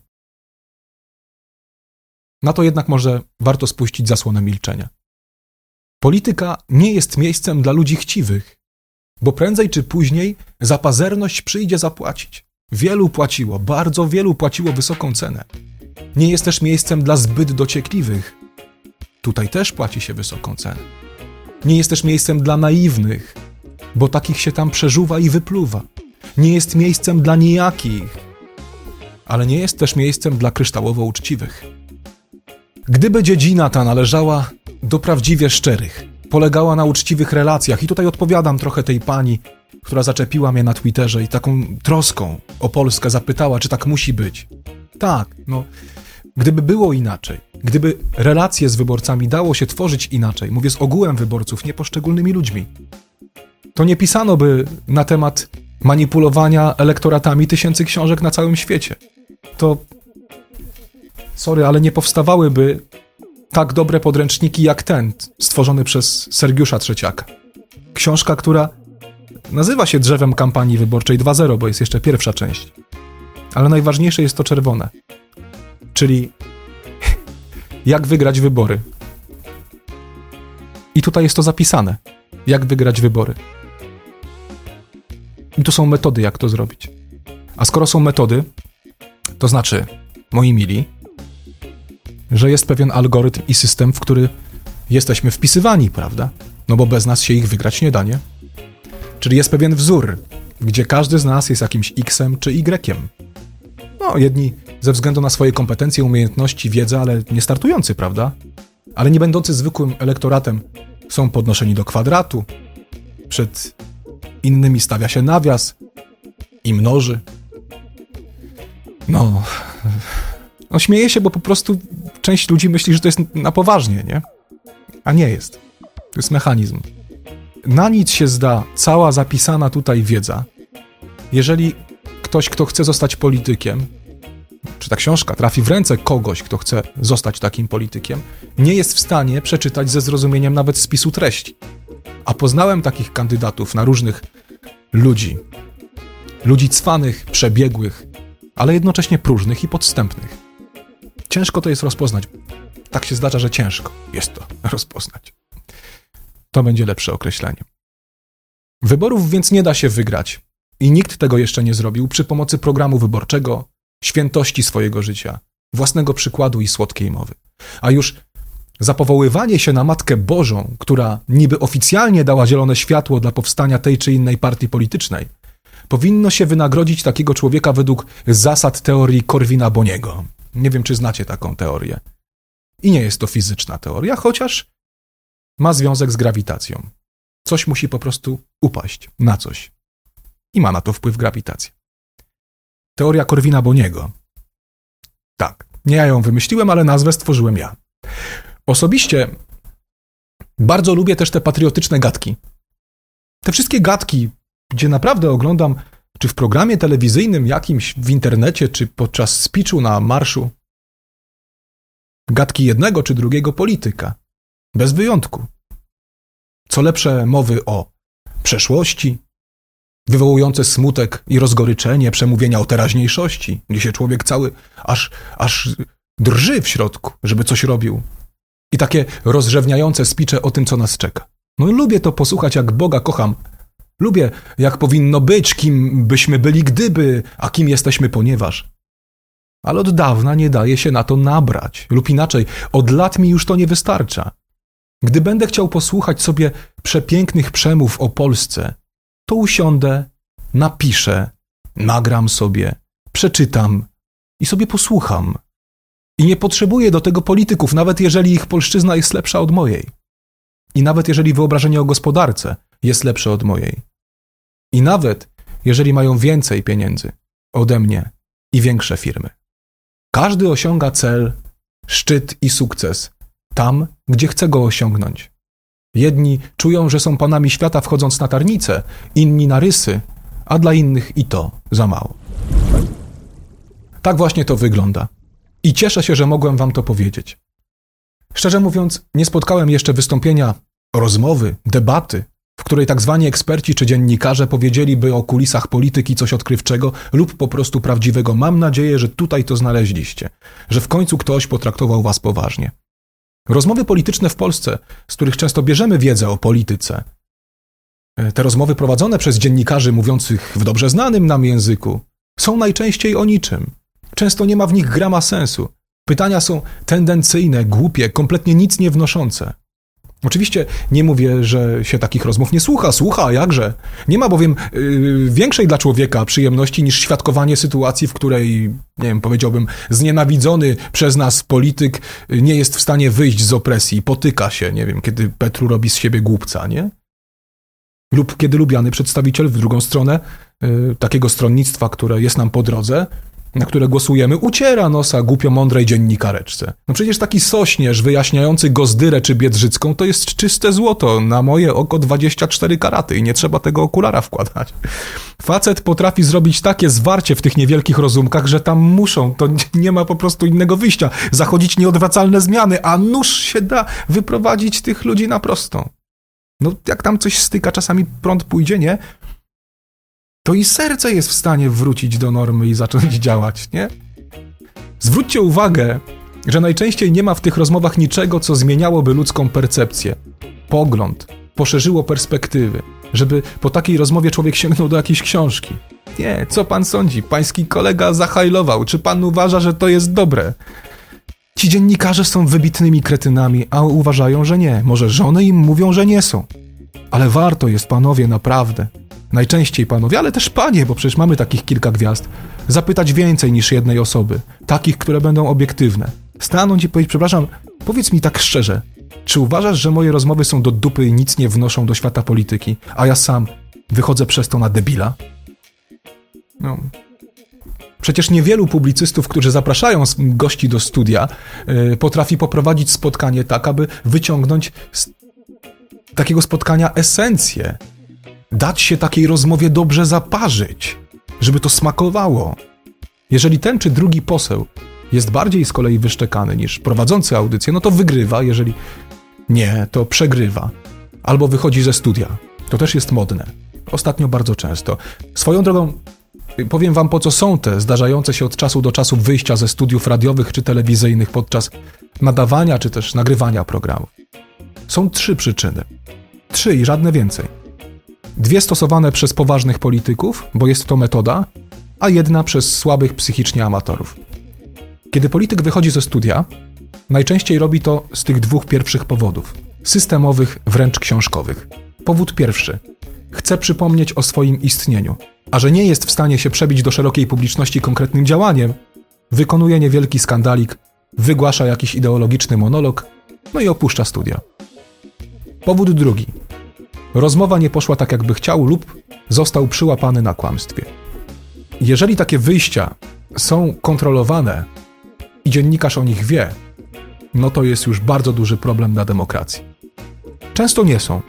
Na to jednak może warto spuścić zasłonę milczenia. Polityka nie jest miejscem dla ludzi chciwych, bo prędzej czy później za pazerność przyjdzie zapłacić. Wielu płaciło, bardzo wielu płaciło wysoką cenę. Nie jest też miejscem dla zbyt dociekliwych. Tutaj też płaci się wysoką cenę. Nie jest też miejscem dla naiwnych, bo takich się tam przeżuwa i wypluwa. Nie jest miejscem dla nijakich, ale nie jest też miejscem dla kryształowo uczciwych. Gdyby dziedzina ta należała do prawdziwie szczerych, polegała na uczciwych relacjach, i tutaj odpowiadam trochę tej pani, która zaczepiła mnie na Twitterze i taką troską o Polskę zapytała, czy tak musi być. Tak, no, gdyby było inaczej, gdyby relacje z wyborcami dało się tworzyć inaczej, mówię z ogółem wyborców, nie poszczególnymi ludźmi, to nie pisano by na temat manipulowania elektoratami tysięcy książek na całym świecie. To, sorry, ale nie powstawałyby tak dobre podręczniki jak ten, stworzony przez Sergiusza Trzeciaka. Książka, która nazywa się Drzewem kampanii wyborczej dwa zero, bo jest jeszcze pierwsza część. Ale najważniejsze jest to czerwone. Czyli jak wygrać wybory. I tutaj jest to zapisane. Jak wygrać wybory. I tu są metody, jak to zrobić. A skoro są metody, to znaczy, moi mili, że jest pewien algorytm i system, w który jesteśmy wpisywani, prawda? No bo bez nas się ich wygrać nie da, nie? Czyli jest pewien wzór, gdzie każdy z nas jest jakimś X-em czy Y-iem. No, jedni ze względu na swoje kompetencje, umiejętności, wiedzę, ale nie startujący, prawda? Ale nie będący zwykłym elektoratem są podnoszeni do kwadratu. Przed innymi stawia się nawias i mnoży. No... No śmieję się, bo po prostu część ludzi myśli, że to jest na poważnie, nie? A nie jest. To jest mechanizm. Na nic się zda cała zapisana tutaj wiedza, jeżeli ktoś, kto chce zostać politykiem, czy ta książka trafi w ręce kogoś, kto chce zostać takim politykiem, nie jest w stanie przeczytać ze zrozumieniem nawet spisu treści. A poznałem takich kandydatów na różnych ludzi. Ludzi cwanych, przebiegłych, ale jednocześnie próżnych i podstępnych. Ciężko to jest rozpoznać. Tak się zdarza, że ciężko jest to rozpoznać. To będzie lepsze określenie. Wyborów więc nie da się wygrać i nikt tego jeszcze nie zrobił przy pomocy programu wyborczego, świętości swojego życia, własnego przykładu i słodkiej mowy. A już za powoływanie się na Matkę Bożą, która niby oficjalnie dała zielone światło dla powstania tej czy innej partii politycznej, powinno się wynagrodzić takiego człowieka według zasad teorii Corvina-Boniego. Nie wiem, czy znacie taką teorię. I nie jest to fizyczna teoria, chociaż ma związek z grawitacją. Coś musi po prostu upaść na coś. I ma na to wpływ grawitacja. Teoria Corvina-Boniego. Tak, nie ja ją wymyśliłem, ale nazwę stworzyłem ja. Osobiście bardzo lubię też te patriotyczne gadki. Te wszystkie gadki, gdzie naprawdę oglądam, czy w programie telewizyjnym jakimś, w internecie, czy podczas speechu na marszu, gadki jednego czy drugiego polityka. Bez wyjątku. Co lepsze mowy o przeszłości, wywołujące smutek i rozgoryczenie przemówienia o teraźniejszości, gdzie się człowiek cały aż, aż drży w środku, żeby coś robił. I takie rozrzewniające speeche o tym, co nas czeka. No lubię to posłuchać, jak Boga kocham. Lubię, jak powinno być, kim byśmy byli gdyby, a kim jesteśmy ponieważ. Ale od dawna nie daje się na to nabrać. Lub inaczej, od lat mi już to nie wystarcza. Gdy będę chciał posłuchać sobie przepięknych przemów o Polsce, to usiądę, napiszę, nagram sobie, przeczytam i sobie posłucham. I nie potrzebuję do tego polityków, nawet jeżeli ich polszczyzna jest lepsza od mojej. I nawet jeżeli wyobrażenie o gospodarce jest lepsze od mojej. I nawet jeżeli mają więcej pieniędzy ode mnie i większe firmy. Każdy osiąga cel, szczyt i sukces tam, gdzie chce go osiągnąć. Jedni czują, że są panami świata wchodząc na tarnicę, inni na rysy, a dla innych i to za mało. Tak właśnie to wygląda. I cieszę się, że mogłem wam to powiedzieć. Szczerze mówiąc, nie spotkałem jeszcze wystąpienia, rozmowy, debaty, w której tak zwani eksperci czy dziennikarze powiedzieliby o kulisach polityki coś odkrywczego lub po prostu prawdziwego. Mam nadzieję, że tutaj to znaleźliście, że w końcu ktoś potraktował was poważnie. Rozmowy polityczne w Polsce, z których często bierzemy wiedzę o polityce, te rozmowy prowadzone przez dziennikarzy mówiących w dobrze znanym nam języku, są najczęściej o niczym. Często nie ma w nich grama sensu. Pytania są tendencyjne, głupie, kompletnie nic nie wnoszące. Oczywiście nie mówię, że się takich rozmów nie słucha. Słucha, jakże. Nie ma bowiem yy, większej dla człowieka przyjemności niż świadkowanie sytuacji, w której, nie wiem, powiedziałbym, znienawidzony przez nas polityk nie jest w stanie wyjść z opresji, potyka się, nie wiem, kiedy Petru robi z siebie głupca, nie? Lub kiedy lubiany przedstawiciel w drugą stronę yy, takiego stronnictwa, które jest nam po drodze, na które głosujemy, uciera nosa głupio mądrej dziennikareczce. No przecież taki sośnierz wyjaśniający Gozdyrę czy Biedrzycką to jest czyste złoto, na moje oko dwadzieścia cztery karaty i nie trzeba tego okulara wkładać. Facet potrafi zrobić takie zwarcie w tych niewielkich rozumkach, że tam muszą, to nie ma po prostu innego wyjścia, zachodzić nieodwracalne zmiany, a nuż się da wyprowadzić tych ludzi na prostą. No jak tam coś styka, czasami prąd pójdzie, nie? To i serce jest w stanie wrócić do normy i zacząć działać, nie? Zwróćcie uwagę, że najczęściej nie ma w tych rozmowach niczego, co zmieniałoby ludzką percepcję, pogląd, poszerzyło perspektywy, żeby po takiej rozmowie człowiek sięgnął do jakiejś książki. Nie, co pan sądzi? Pański kolega zahajlował. Czy pan uważa, że to jest dobre? Ci dziennikarze są wybitnymi kretynami, a uważają, że nie. Może żony im mówią, że nie są. Ale warto jest, panowie, naprawdę. Najczęściej panowie, ale też panie, bo przecież mamy takich kilka gwiazd, zapytać więcej niż jednej osoby, takich, które będą obiektywne. Stanąć i powiedzieć, przepraszam, powiedz mi tak szczerze, czy uważasz, że moje rozmowy są do dupy i nic nie wnoszą do świata polityki, a ja sam wychodzę przez to na debila? No. Przecież niewielu publicystów, którzy zapraszają gości do studia, yy, potrafi poprowadzić spotkanie tak, aby wyciągnąć z takiego spotkania esencję. Dać się takiej rozmowie dobrze zaparzyć, żeby to smakowało. Jeżeli ten czy drugi poseł jest bardziej z kolei wyszczekany niż prowadzący audycję, no to wygrywa, jeżeli nie, to przegrywa. Albo wychodzi ze studia. To też jest modne. Ostatnio bardzo często. Swoją drogą powiem wam, po co są te zdarzające się od czasu do czasu wyjścia ze studiów radiowych czy telewizyjnych podczas nadawania czy też nagrywania programów. Są trzy przyczyny. Trzy i żadne więcej. Dwie stosowane przez poważnych polityków, bo jest to metoda, a jedna przez słabych psychicznie amatorów. Kiedy polityk wychodzi ze studia, najczęściej robi to z tych dwóch pierwszych powodów, systemowych, wręcz książkowych. Powód pierwszy. Chce przypomnieć o swoim istnieniu, a że nie jest w stanie się przebić do szerokiej publiczności konkretnym działaniem, wykonuje niewielki skandalik, wygłasza jakiś ideologiczny monolog, no i opuszcza studia. Powód drugi. Rozmowa nie poszła tak, jakby chciał lub został przyłapany na kłamstwie. Jeżeli takie wyjścia są kontrolowane i dziennikarz o nich wie, no to jest już bardzo duży problem dla demokracji. Często nie są.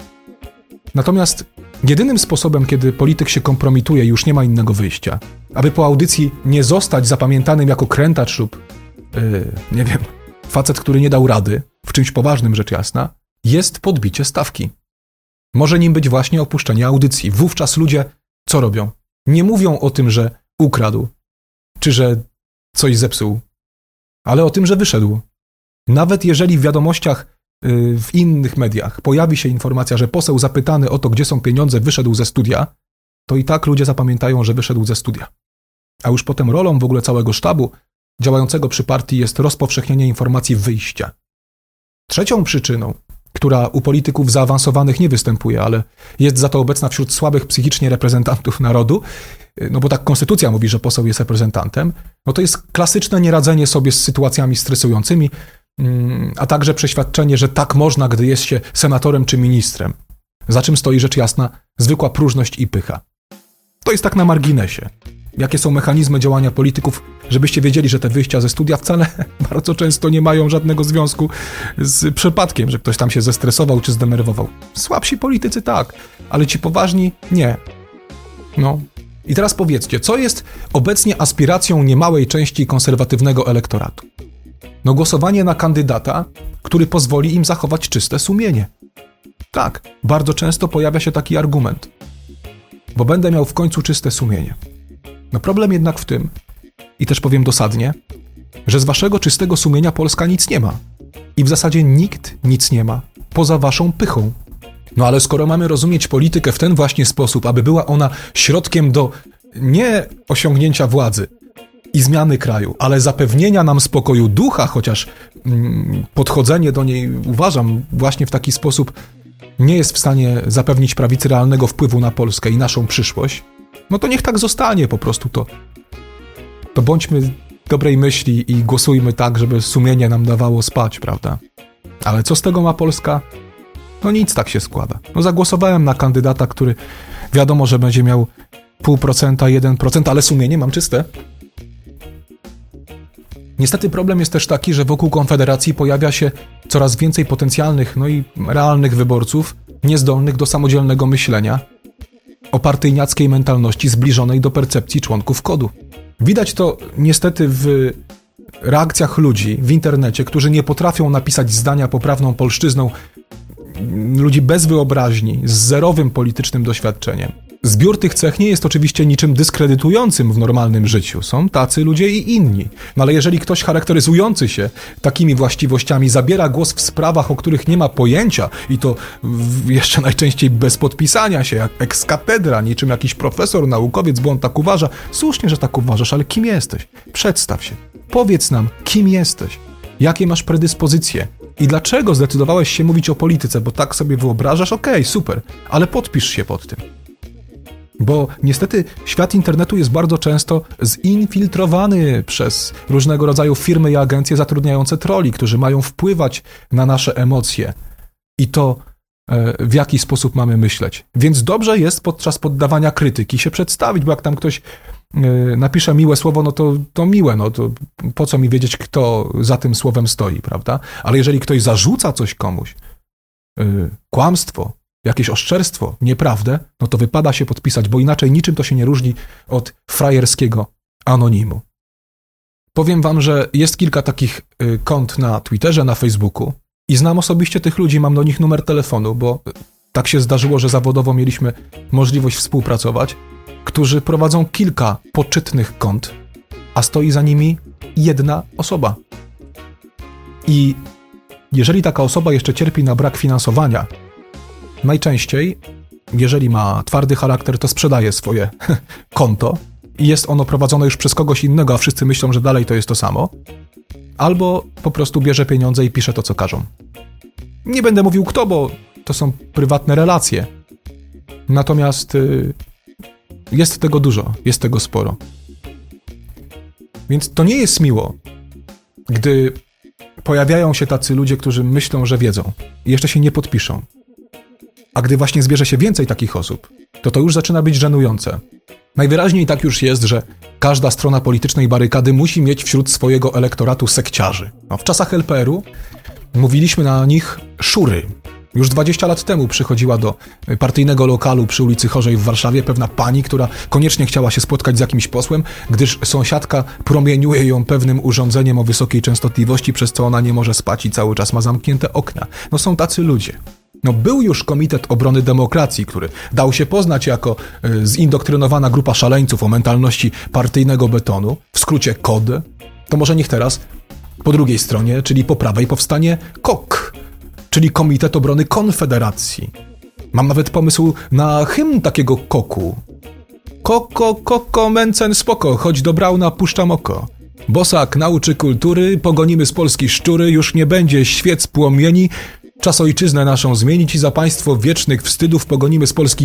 Natomiast jedynym sposobem, kiedy polityk się kompromituje i już nie ma innego wyjścia, aby po audycji nie zostać zapamiętanym jako krętacz lub, yy, nie wiem, facet, który nie dał rady, w czymś poważnym rzecz jasna, jest podbicie stawki. Może nim być właśnie opuszczenie audycji. Wówczas ludzie co robią? Nie mówią o tym, że ukradł, czy że coś zepsuł, ale o tym, że wyszedł. Nawet jeżeli w wiadomościach, yy, w innych mediach pojawi się informacja, że poseł zapytany o to, gdzie są pieniądze, wyszedł ze studia, to i tak ludzie zapamiętają, że wyszedł ze studia. A już potem rolą w ogóle całego sztabu działającego przy partii jest rozpowszechnienie informacji wyjścia. Trzecią przyczyną która u polityków zaawansowanych nie występuje, ale jest za to obecna wśród słabych psychicznie reprezentantów narodu, no bo tak konstytucja mówi, że poseł jest reprezentantem, no to jest klasyczne nieradzenie sobie z sytuacjami stresującymi, a także przeświadczenie, że tak można, gdy jest się senatorem czy ministrem. Za czym stoi rzecz jasna zwykła próżność i pycha. To jest tak na marginesie. Jakie są mechanizmy działania polityków, żebyście wiedzieli, że te wyjścia ze studia wcale bardzo często nie mają żadnego związku z przypadkiem, że ktoś tam się zestresował czy zdenerwował. Słabsi politycy tak, ale ci poważni nie. No. I teraz powiedzcie, co jest obecnie aspiracją niemałej części konserwatywnego elektoratu? No głosowanie na kandydata, który pozwoli im zachować czyste sumienie. Tak, bardzo często pojawia się taki argument, bo będę miał w końcu czyste sumienie. No problem jednak w tym, i też powiem dosadnie, że z waszego czystego sumienia Polska nic nie ma. I w zasadzie nikt nic nie ma, poza waszą pychą. No ale skoro mamy rozumieć politykę w ten właśnie sposób, aby była ona środkiem do nie osiągnięcia władzy i zmiany kraju, ale zapewnienia nam spokoju ducha, chociaż mm, podchodzenie do niej, uważam, właśnie w taki sposób nie jest w stanie zapewnić prawicy realnego wpływu na Polskę i naszą przyszłość, no to niech tak zostanie po prostu to. To bądźmy dobrej myśli i głosujmy tak, żeby sumienie nam dawało spać, prawda? Ale co z tego ma Polska? No nic, tak się składa. No zagłosowałem na kandydata, który wiadomo, że będzie miał pół procenta, jeden procent, ale sumienie mam czyste. Niestety problem jest też taki, że wokół Konfederacji pojawia się coraz więcej potencjalnych, no i realnych wyborców, niezdolnych do samodzielnego myślenia, o partyjniackiej mentalności zbliżonej do percepcji członków kodu. Widać to niestety w reakcjach ludzi w internecie, którzy nie potrafią napisać zdania poprawną polszczyzną, ludzi bez wyobraźni, z zerowym politycznym doświadczeniem. Zbiór tych cech nie jest oczywiście niczym dyskredytującym w normalnym życiu. Są tacy ludzie i inni. No ale jeżeli ktoś charakteryzujący się takimi właściwościami zabiera głos w sprawach, o których nie ma pojęcia i to w, jeszcze najczęściej bez podpisania się, jak ex cathedra, niczym jakiś profesor, naukowiec, bo on tak uważa, słusznie, że tak uważasz, ale kim jesteś? Przedstaw się. Powiedz nam, kim jesteś? Jakie masz predyspozycje? I dlaczego zdecydowałeś się mówić o polityce? Bo tak sobie wyobrażasz? Okej, okay, super, ale podpisz się pod tym. Bo niestety świat internetu jest bardzo często zinfiltrowany przez różnego rodzaju firmy i agencje zatrudniające trolli, którzy mają wpływać na nasze emocje i to, w jaki sposób mamy myśleć. Więc dobrze jest podczas poddawania krytyki się przedstawić, bo jak tam ktoś napisze miłe słowo, no to, to miłe, no to po co mi wiedzieć, kto za tym słowem stoi, prawda? Ale jeżeli ktoś zarzuca coś komuś, yy, kłamstwo, jakieś oszczerstwo, nieprawdę, no to wypada się podpisać, bo inaczej niczym to się nie różni od frajerskiego anonimu. Powiem wam, że jest kilka takich y, kont na Twitterze, na Facebooku i znam osobiście tych ludzi, mam do nich numer telefonu, bo tak się zdarzyło, że zawodowo mieliśmy możliwość współpracować, którzy prowadzą kilka poczytnych kont, a stoi za nimi jedna osoba. I jeżeli taka osoba jeszcze cierpi na brak finansowania, najczęściej, jeżeli ma twardy charakter, to sprzedaje swoje konto i jest ono prowadzone już przez kogoś innego, a wszyscy myślą, że dalej to jest to samo, albo po prostu bierze pieniądze i pisze to, co każą. Nie będę mówił kto, bo to są prywatne relacje. Natomiast yy, jest tego dużo, jest tego sporo. Więc to nie jest miło, gdy pojawiają się tacy ludzie, którzy myślą, że wiedzą i jeszcze się nie podpiszą. A gdy właśnie zbierze się więcej takich osób, to to już zaczyna być żenujące. Najwyraźniej tak już jest, że każda strona politycznej barykady musi mieć wśród swojego elektoratu sekciarzy. No, w czasach el pe eru mówiliśmy na nich szury. Już dwadzieścia lat temu przychodziła do partyjnego lokalu przy ulicy Chorzej w Warszawie pewna pani, która koniecznie chciała się spotkać z jakimś posłem, gdyż sąsiadka promieniuje ją pewnym urządzeniem o wysokiej częstotliwości, przez co ona nie może spać i cały czas ma zamknięte okna. No są tacy ludzie. No był już Komitet Obrony Demokracji, który dał się poznać jako y, zindoktrynowana grupa szaleńców o mentalności partyjnego betonu, w skrócie K O D. To może niech teraz po drugiej stronie, czyli po prawej, powstanie K O K, czyli Komitet Obrony Konfederacji. Mam nawet pomysł na hymn takiego koku. Koko, koko, Mencen, spoko, chodź do Brauna, puszczam oko. Bosak nauczy kultury, pogonimy z Polski szczury, już nie będzie świec płomieni, Czas ojczyznę naszą zmienić i za państwo wiecznych wstydów pogonimy z Polski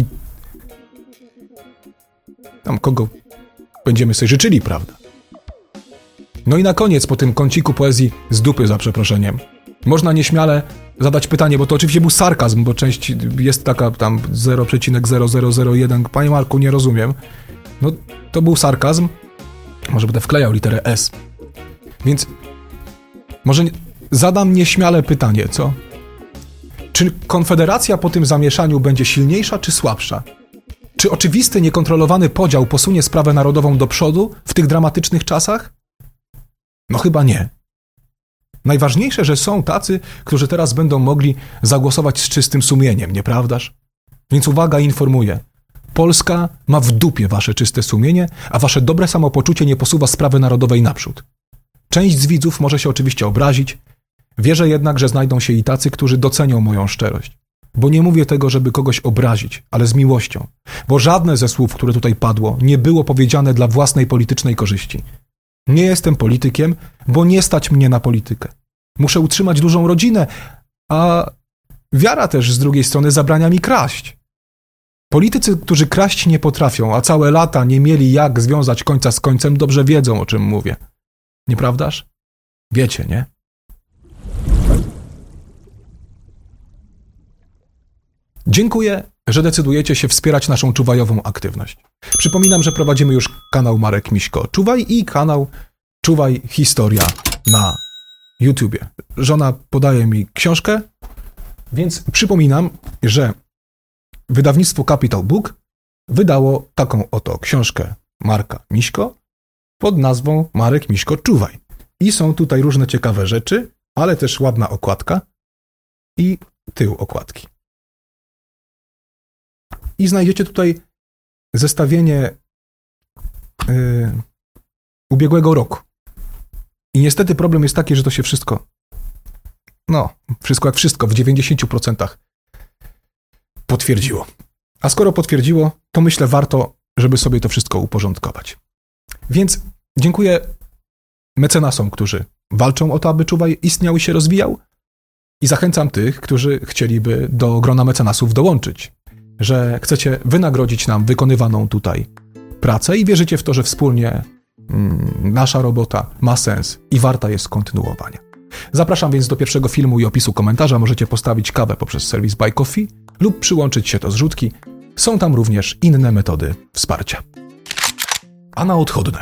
tam kogo będziemy sobie życzyli, prawda? No i na koniec, po tym kąciku poezji z dupy, za przeproszeniem, można nieśmiale zadać pytanie, bo to oczywiście był sarkazm, bo część jest taka tam zero przecinek zero zero zero jeden. Panie Marku, nie rozumiem. No, to był sarkazm. Może będę wklejał literę S. Więc może zadam nieśmiale pytanie, co? Czy Konfederacja po tym zamieszaniu będzie silniejsza czy słabsza? Czy oczywisty, niekontrolowany podział posunie sprawę narodową do przodu w tych dramatycznych czasach? No chyba nie. Najważniejsze, że są tacy, którzy teraz będą mogli zagłosować z czystym sumieniem, nieprawdaż? Więc uwaga, informuję. Polska ma w dupie wasze czyste sumienie, a wasze dobre samopoczucie nie posuwa sprawy narodowej naprzód. Część z widzów może się oczywiście obrazić. Wierzę jednak, że znajdą się i tacy, którzy docenią moją szczerość. Bo nie mówię tego, żeby kogoś obrazić, ale z miłością. Bo żadne ze słów, które tutaj padło, nie było powiedziane dla własnej politycznej korzyści. Nie jestem politykiem, bo nie stać mnie na politykę. Muszę utrzymać dużą rodzinę, a wiara też z drugiej strony zabrania mi kraść. Politycy, którzy kraść nie potrafią, a całe lata nie mieli jak związać końca z końcem, dobrze wiedzą, o czym mówię. Nieprawdaż? Wiecie, nie? Dziękuję, że decydujecie się wspierać naszą czuwajową aktywność. Przypominam, że prowadzimy już kanał Marek Miśko Czuwaj i kanał Czuwaj Historia na YouTubie. Żona podaje mi książkę, więc przypominam, że wydawnictwo Capital Book wydało taką oto książkę Marka Miśko pod nazwą Marek Miśko Czuwaj. I są tutaj różne ciekawe rzeczy, ale też ładna okładka i tył okładki. I znajdziecie tutaj zestawienie yy, ubiegłego roku. I niestety problem jest taki, że to się wszystko, no, wszystko jak wszystko, w dziewięćdziesięciu procentach potwierdziło. A skoro potwierdziło, to myślę warto, żeby sobie to wszystko uporządkować. Więc dziękuję mecenasom, którzy walczą o to, aby Czuwaj istniał i się rozwijał, i zachęcam tych, którzy chcieliby do grona mecenasów dołączyć, że chcecie wynagrodzić nam wykonywaną tutaj pracę i wierzycie w to, że wspólnie mm, nasza robota ma sens i warta jest kontynuowania. Zapraszam więc do pierwszego filmu i opisu komentarza. Możecie postawić kawę poprzez serwis Buy Coffee lub przyłączyć się do zrzutki. Są tam również inne metody wsparcia. A na odchodne.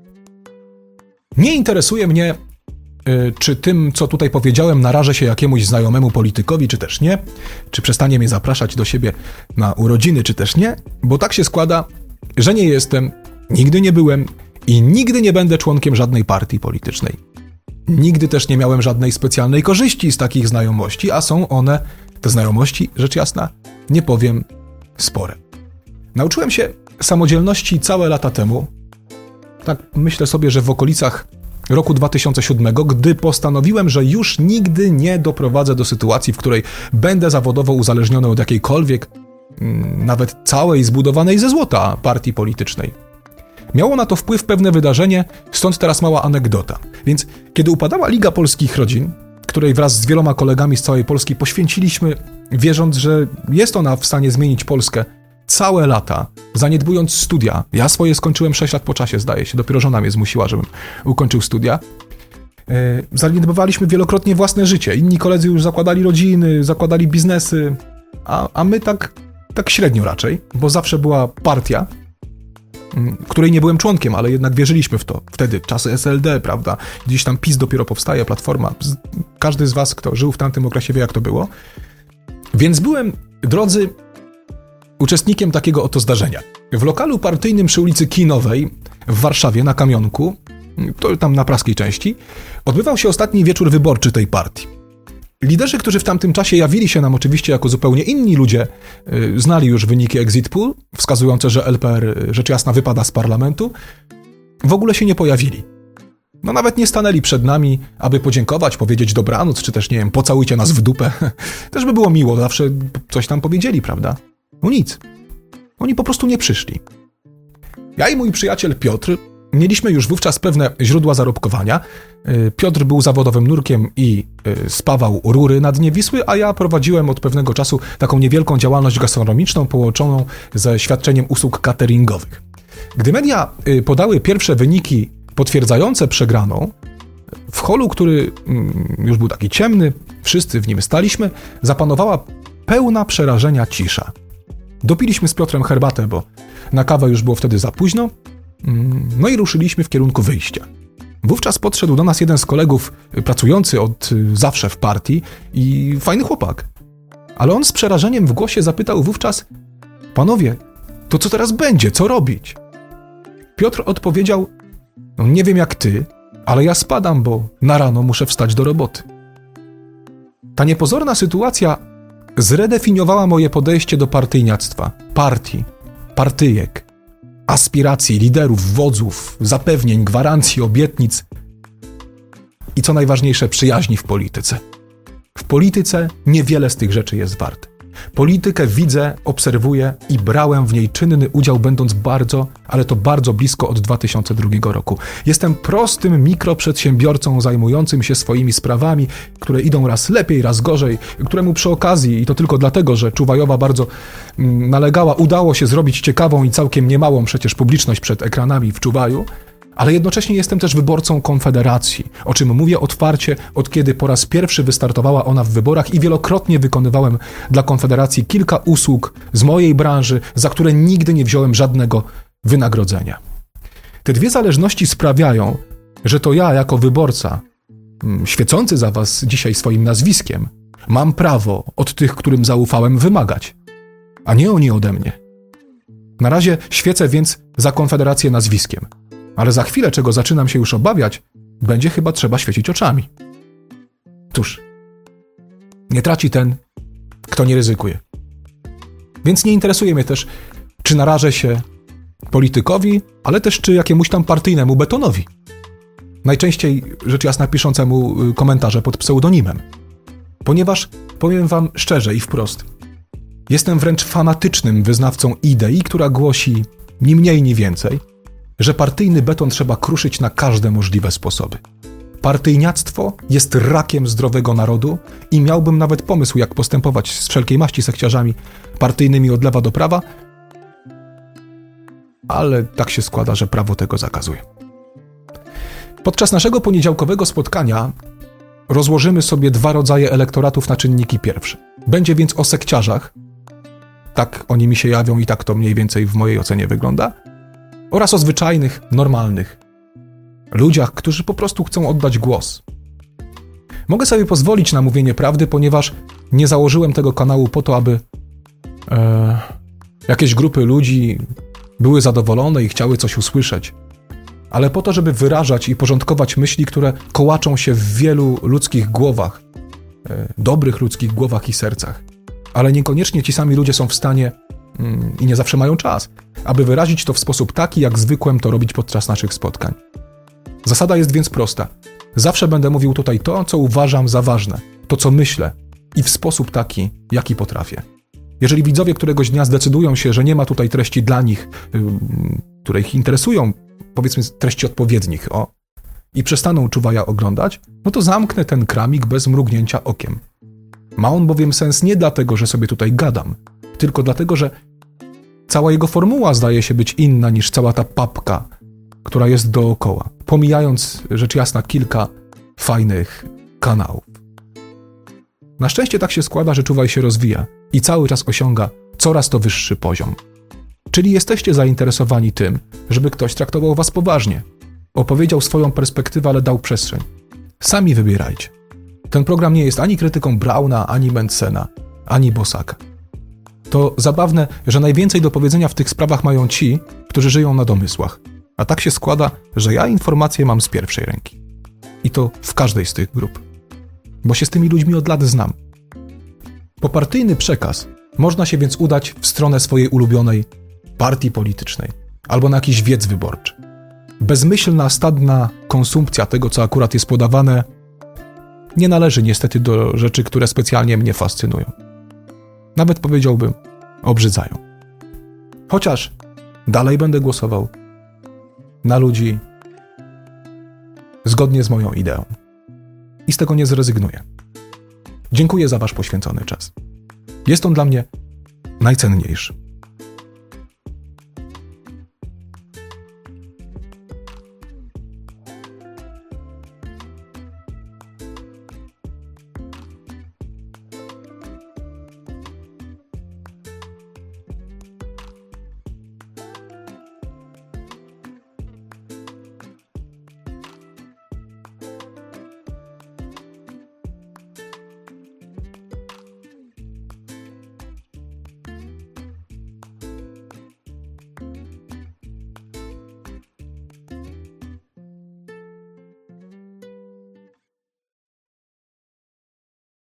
Nie interesuje mnie, yy, czy tym, co tutaj powiedziałem, narażę się jakiemuś znajomemu politykowi, czy też nie, czy przestanie mnie zapraszać do siebie na urodziny, czy też nie, bo tak się składa, że nie jestem, nigdy nie byłem i nigdy nie będę członkiem żadnej partii politycznej. Nigdy też nie miałem żadnej specjalnej korzyści z takich znajomości, a są one, te znajomości, rzecz jasna, nie powiem, spore. Nauczyłem się samodzielności całe lata temu, tak myślę sobie, że w okolicach roku dwa tysiące siódmego, gdy postanowiłem, że już nigdy nie doprowadzę do sytuacji, w której będę zawodowo uzależniony od jakiejkolwiek, nawet całej zbudowanej ze złota partii politycznej. Miało na to wpływ pewne wydarzenie, stąd teraz mała anegdota. Więc kiedy upadała Liga Polskich Rodzin, której wraz z wieloma kolegami z całej Polski poświęciliśmy, wierząc, że jest ona w stanie zmienić Polskę, całe lata, zaniedbując studia. Ja swoje skończyłem sześć lat po czasie, zdaje się. Dopiero żona mnie zmusiła, żebym ukończył studia. Yy, zaniedbywaliśmy wielokrotnie własne życie. Inni koledzy już zakładali rodziny, zakładali biznesy, a, a my tak, tak średnio raczej, bo zawsze była partia, yy, której nie byłem członkiem, ale jednak wierzyliśmy w to. Wtedy czasy S L D, prawda? Gdzieś tam PiS dopiero powstaje, Platforma. Każdy z was, kto żył w tamtym okresie, wie, jak to było. Więc byłem, drodzy, uczestnikiem takiego oto zdarzenia. W lokalu partyjnym przy ulicy Kinowej w Warszawie na Kamionku, to tam na praskiej części, odbywał się ostatni wieczór wyborczy tej partii. Liderzy, którzy w tamtym czasie jawili się nam oczywiście jako zupełnie inni ludzie, yy, znali już wyniki exit poll, wskazujące, że L P R rzecz jasna wypada z parlamentu, w ogóle się nie pojawili. No nawet nie stanęli przed nami, aby podziękować, powiedzieć dobranoc, czy też, nie wiem, pocałujcie nas w dupę. Też by było miło, zawsze coś tam powiedzieli, prawda? No nic. Oni po prostu nie przyszli. Ja i mój przyjaciel Piotr Mieliśmy już wówczas pewne źródła zarobkowania. Piotr był zawodowym nurkiem i spawał rury na dnie Wisły, a ja prowadziłem od pewnego czasu taką niewielką działalność gastronomiczną połączoną ze świadczeniem usług cateringowych. Gdy media podały pierwsze wyniki potwierdzające przegraną, w holu, który już był taki ciemny, wszyscy w nim staliśmy, zapanowała pełna przerażenia cisza. Dopiliśmy z Piotrem herbatę, bo na kawę już było wtedy za późno, no i ruszyliśmy w kierunku wyjścia. Wówczas podszedł do nas jeden z kolegów pracujący od zawsze w partii i fajny chłopak. Ale on z przerażeniem w głosie zapytał wówczas: panowie, to co teraz będzie? Co robić? Piotr odpowiedział: no nie wiem jak ty, ale ja spadam, bo na rano muszę wstać do roboty. Ta niepozorna sytuacja zredefiniowała moje podejście do partyjniactwa, partii, partyjek, aspiracji, liderów, wodzów, zapewnień, gwarancji, obietnic i co najważniejsze, przyjaźni w polityce. W polityce niewiele z tych rzeczy jest warte. Politykę widzę, obserwuję i brałem w niej czynny udział, będąc bardzo, ale to bardzo blisko od dwa tysiące drugiego roku. Jestem prostym mikroprzedsiębiorcą zajmującym się swoimi sprawami, które idą raz lepiej, raz gorzej, któremu przy okazji, i to tylko dlatego, że Czuwajowa bardzo mm, nalegała, udało się zrobić ciekawą i całkiem niemałą przecież publiczność przed ekranami w Czuwaju, ale jednocześnie jestem też wyborcą Konfederacji, o czym mówię otwarcie, od kiedy po raz pierwszy wystartowała ona w wyborach i wielokrotnie wykonywałem dla Konfederacji kilka usług z mojej branży, za które nigdy nie wziąłem żadnego wynagrodzenia. Te dwie zależności sprawiają, że to ja jako wyborca, świecący za was dzisiaj swoim nazwiskiem, mam prawo od tych, którym zaufałem, wymagać, a nie oni ode mnie. Na razie świecę więc za Konfederację nazwiskiem. Ale za chwilę, czego zaczynam się już obawiać, będzie chyba trzeba świecić oczami. Cóż, nie traci ten, kto nie ryzykuje. Więc nie interesuje mnie też, czy narażę się politykowi, ale też czy jakiemuś tam partyjnemu betonowi. Najczęściej, rzecz jasna, piszącemu komentarze pod pseudonimem. Ponieważ, powiem wam szczerze i wprost, jestem wręcz fanatycznym wyznawcą idei, która głosi ni mniej, ni więcej, że partyjny beton trzeba kruszyć na każde możliwe sposoby. Partyjniactwo jest rakiem zdrowego narodu i miałbym nawet pomysł, jak postępować z wszelkiej maści sekciarzami partyjnymi od lewa do prawa, ale tak się składa, że prawo tego zakazuje. Podczas naszego poniedziałkowego spotkania rozłożymy sobie dwa rodzaje elektoratów na czynniki pierwsze. Będzie więc o sekciarzach, tak oni mi się jawią i tak to mniej więcej w mojej ocenie wygląda, oraz o zwyczajnych, normalnych ludziach, którzy po prostu chcą oddać głos. Mogę sobie pozwolić na mówienie prawdy, ponieważ nie założyłem tego kanału po to, aby e, jakieś grupy ludzi były zadowolone i chciały coś usłyszeć, ale po to, żeby wyrażać i porządkować myśli, które kołaczą się w wielu ludzkich głowach, e, dobrych ludzkich głowach i sercach. Ale niekoniecznie ci sami ludzie są w stanie mm, i nie zawsze mają czas, aby wyrazić to w sposób taki, jak zwykłem to robić podczas naszych spotkań. Zasada jest więc prosta. Zawsze będę mówił tutaj to, co uważam za ważne, to, co myślę i w sposób taki, jaki potrafię. Jeżeli widzowie któregoś dnia zdecydują się, że nie ma tutaj treści dla nich, yy, które ich interesują, powiedzmy treści odpowiednich, o, i przestaną Czuwaja oglądać, no to zamknę ten kramik bez mrugnięcia okiem. Ma on bowiem sens nie dlatego, że sobie tutaj gadam, tylko dlatego, że cała jego formuła zdaje się być inna niż cała ta papka, która jest dookoła, pomijając rzecz jasna kilka fajnych kanałów. Na szczęście tak się składa, że Czuwaj się rozwija i cały czas osiąga coraz to wyższy poziom. Czyli jesteście zainteresowani tym, żeby ktoś traktował was poważnie, opowiedział swoją perspektywę, ale dał przestrzeń. Sami wybierajcie. Ten program nie jest ani krytyką Brauna, ani Mentzena, ani Bosaka. To zabawne, że najwięcej do powiedzenia w tych sprawach mają ci, którzy żyją na domysłach. A tak się składa, że ja informacje mam z pierwszej ręki. I to w każdej z tych grup. Bo się z tymi ludźmi od lat znam. Po partyjny przekaz można się więc udać w stronę swojej ulubionej partii politycznej albo na jakiś wiec wyborczy. Bezmyślna, stadna konsumpcja tego, co akurat jest podawane, nie należy niestety do rzeczy, które specjalnie mnie fascynują. Nawet powiedziałbym, obrzydzają. Chociaż dalej będę głosował na ludzi zgodnie z moją ideą. I z tego nie zrezygnuję. Dziękuję za wasz poświęcony czas. Jest on dla mnie najcenniejszy.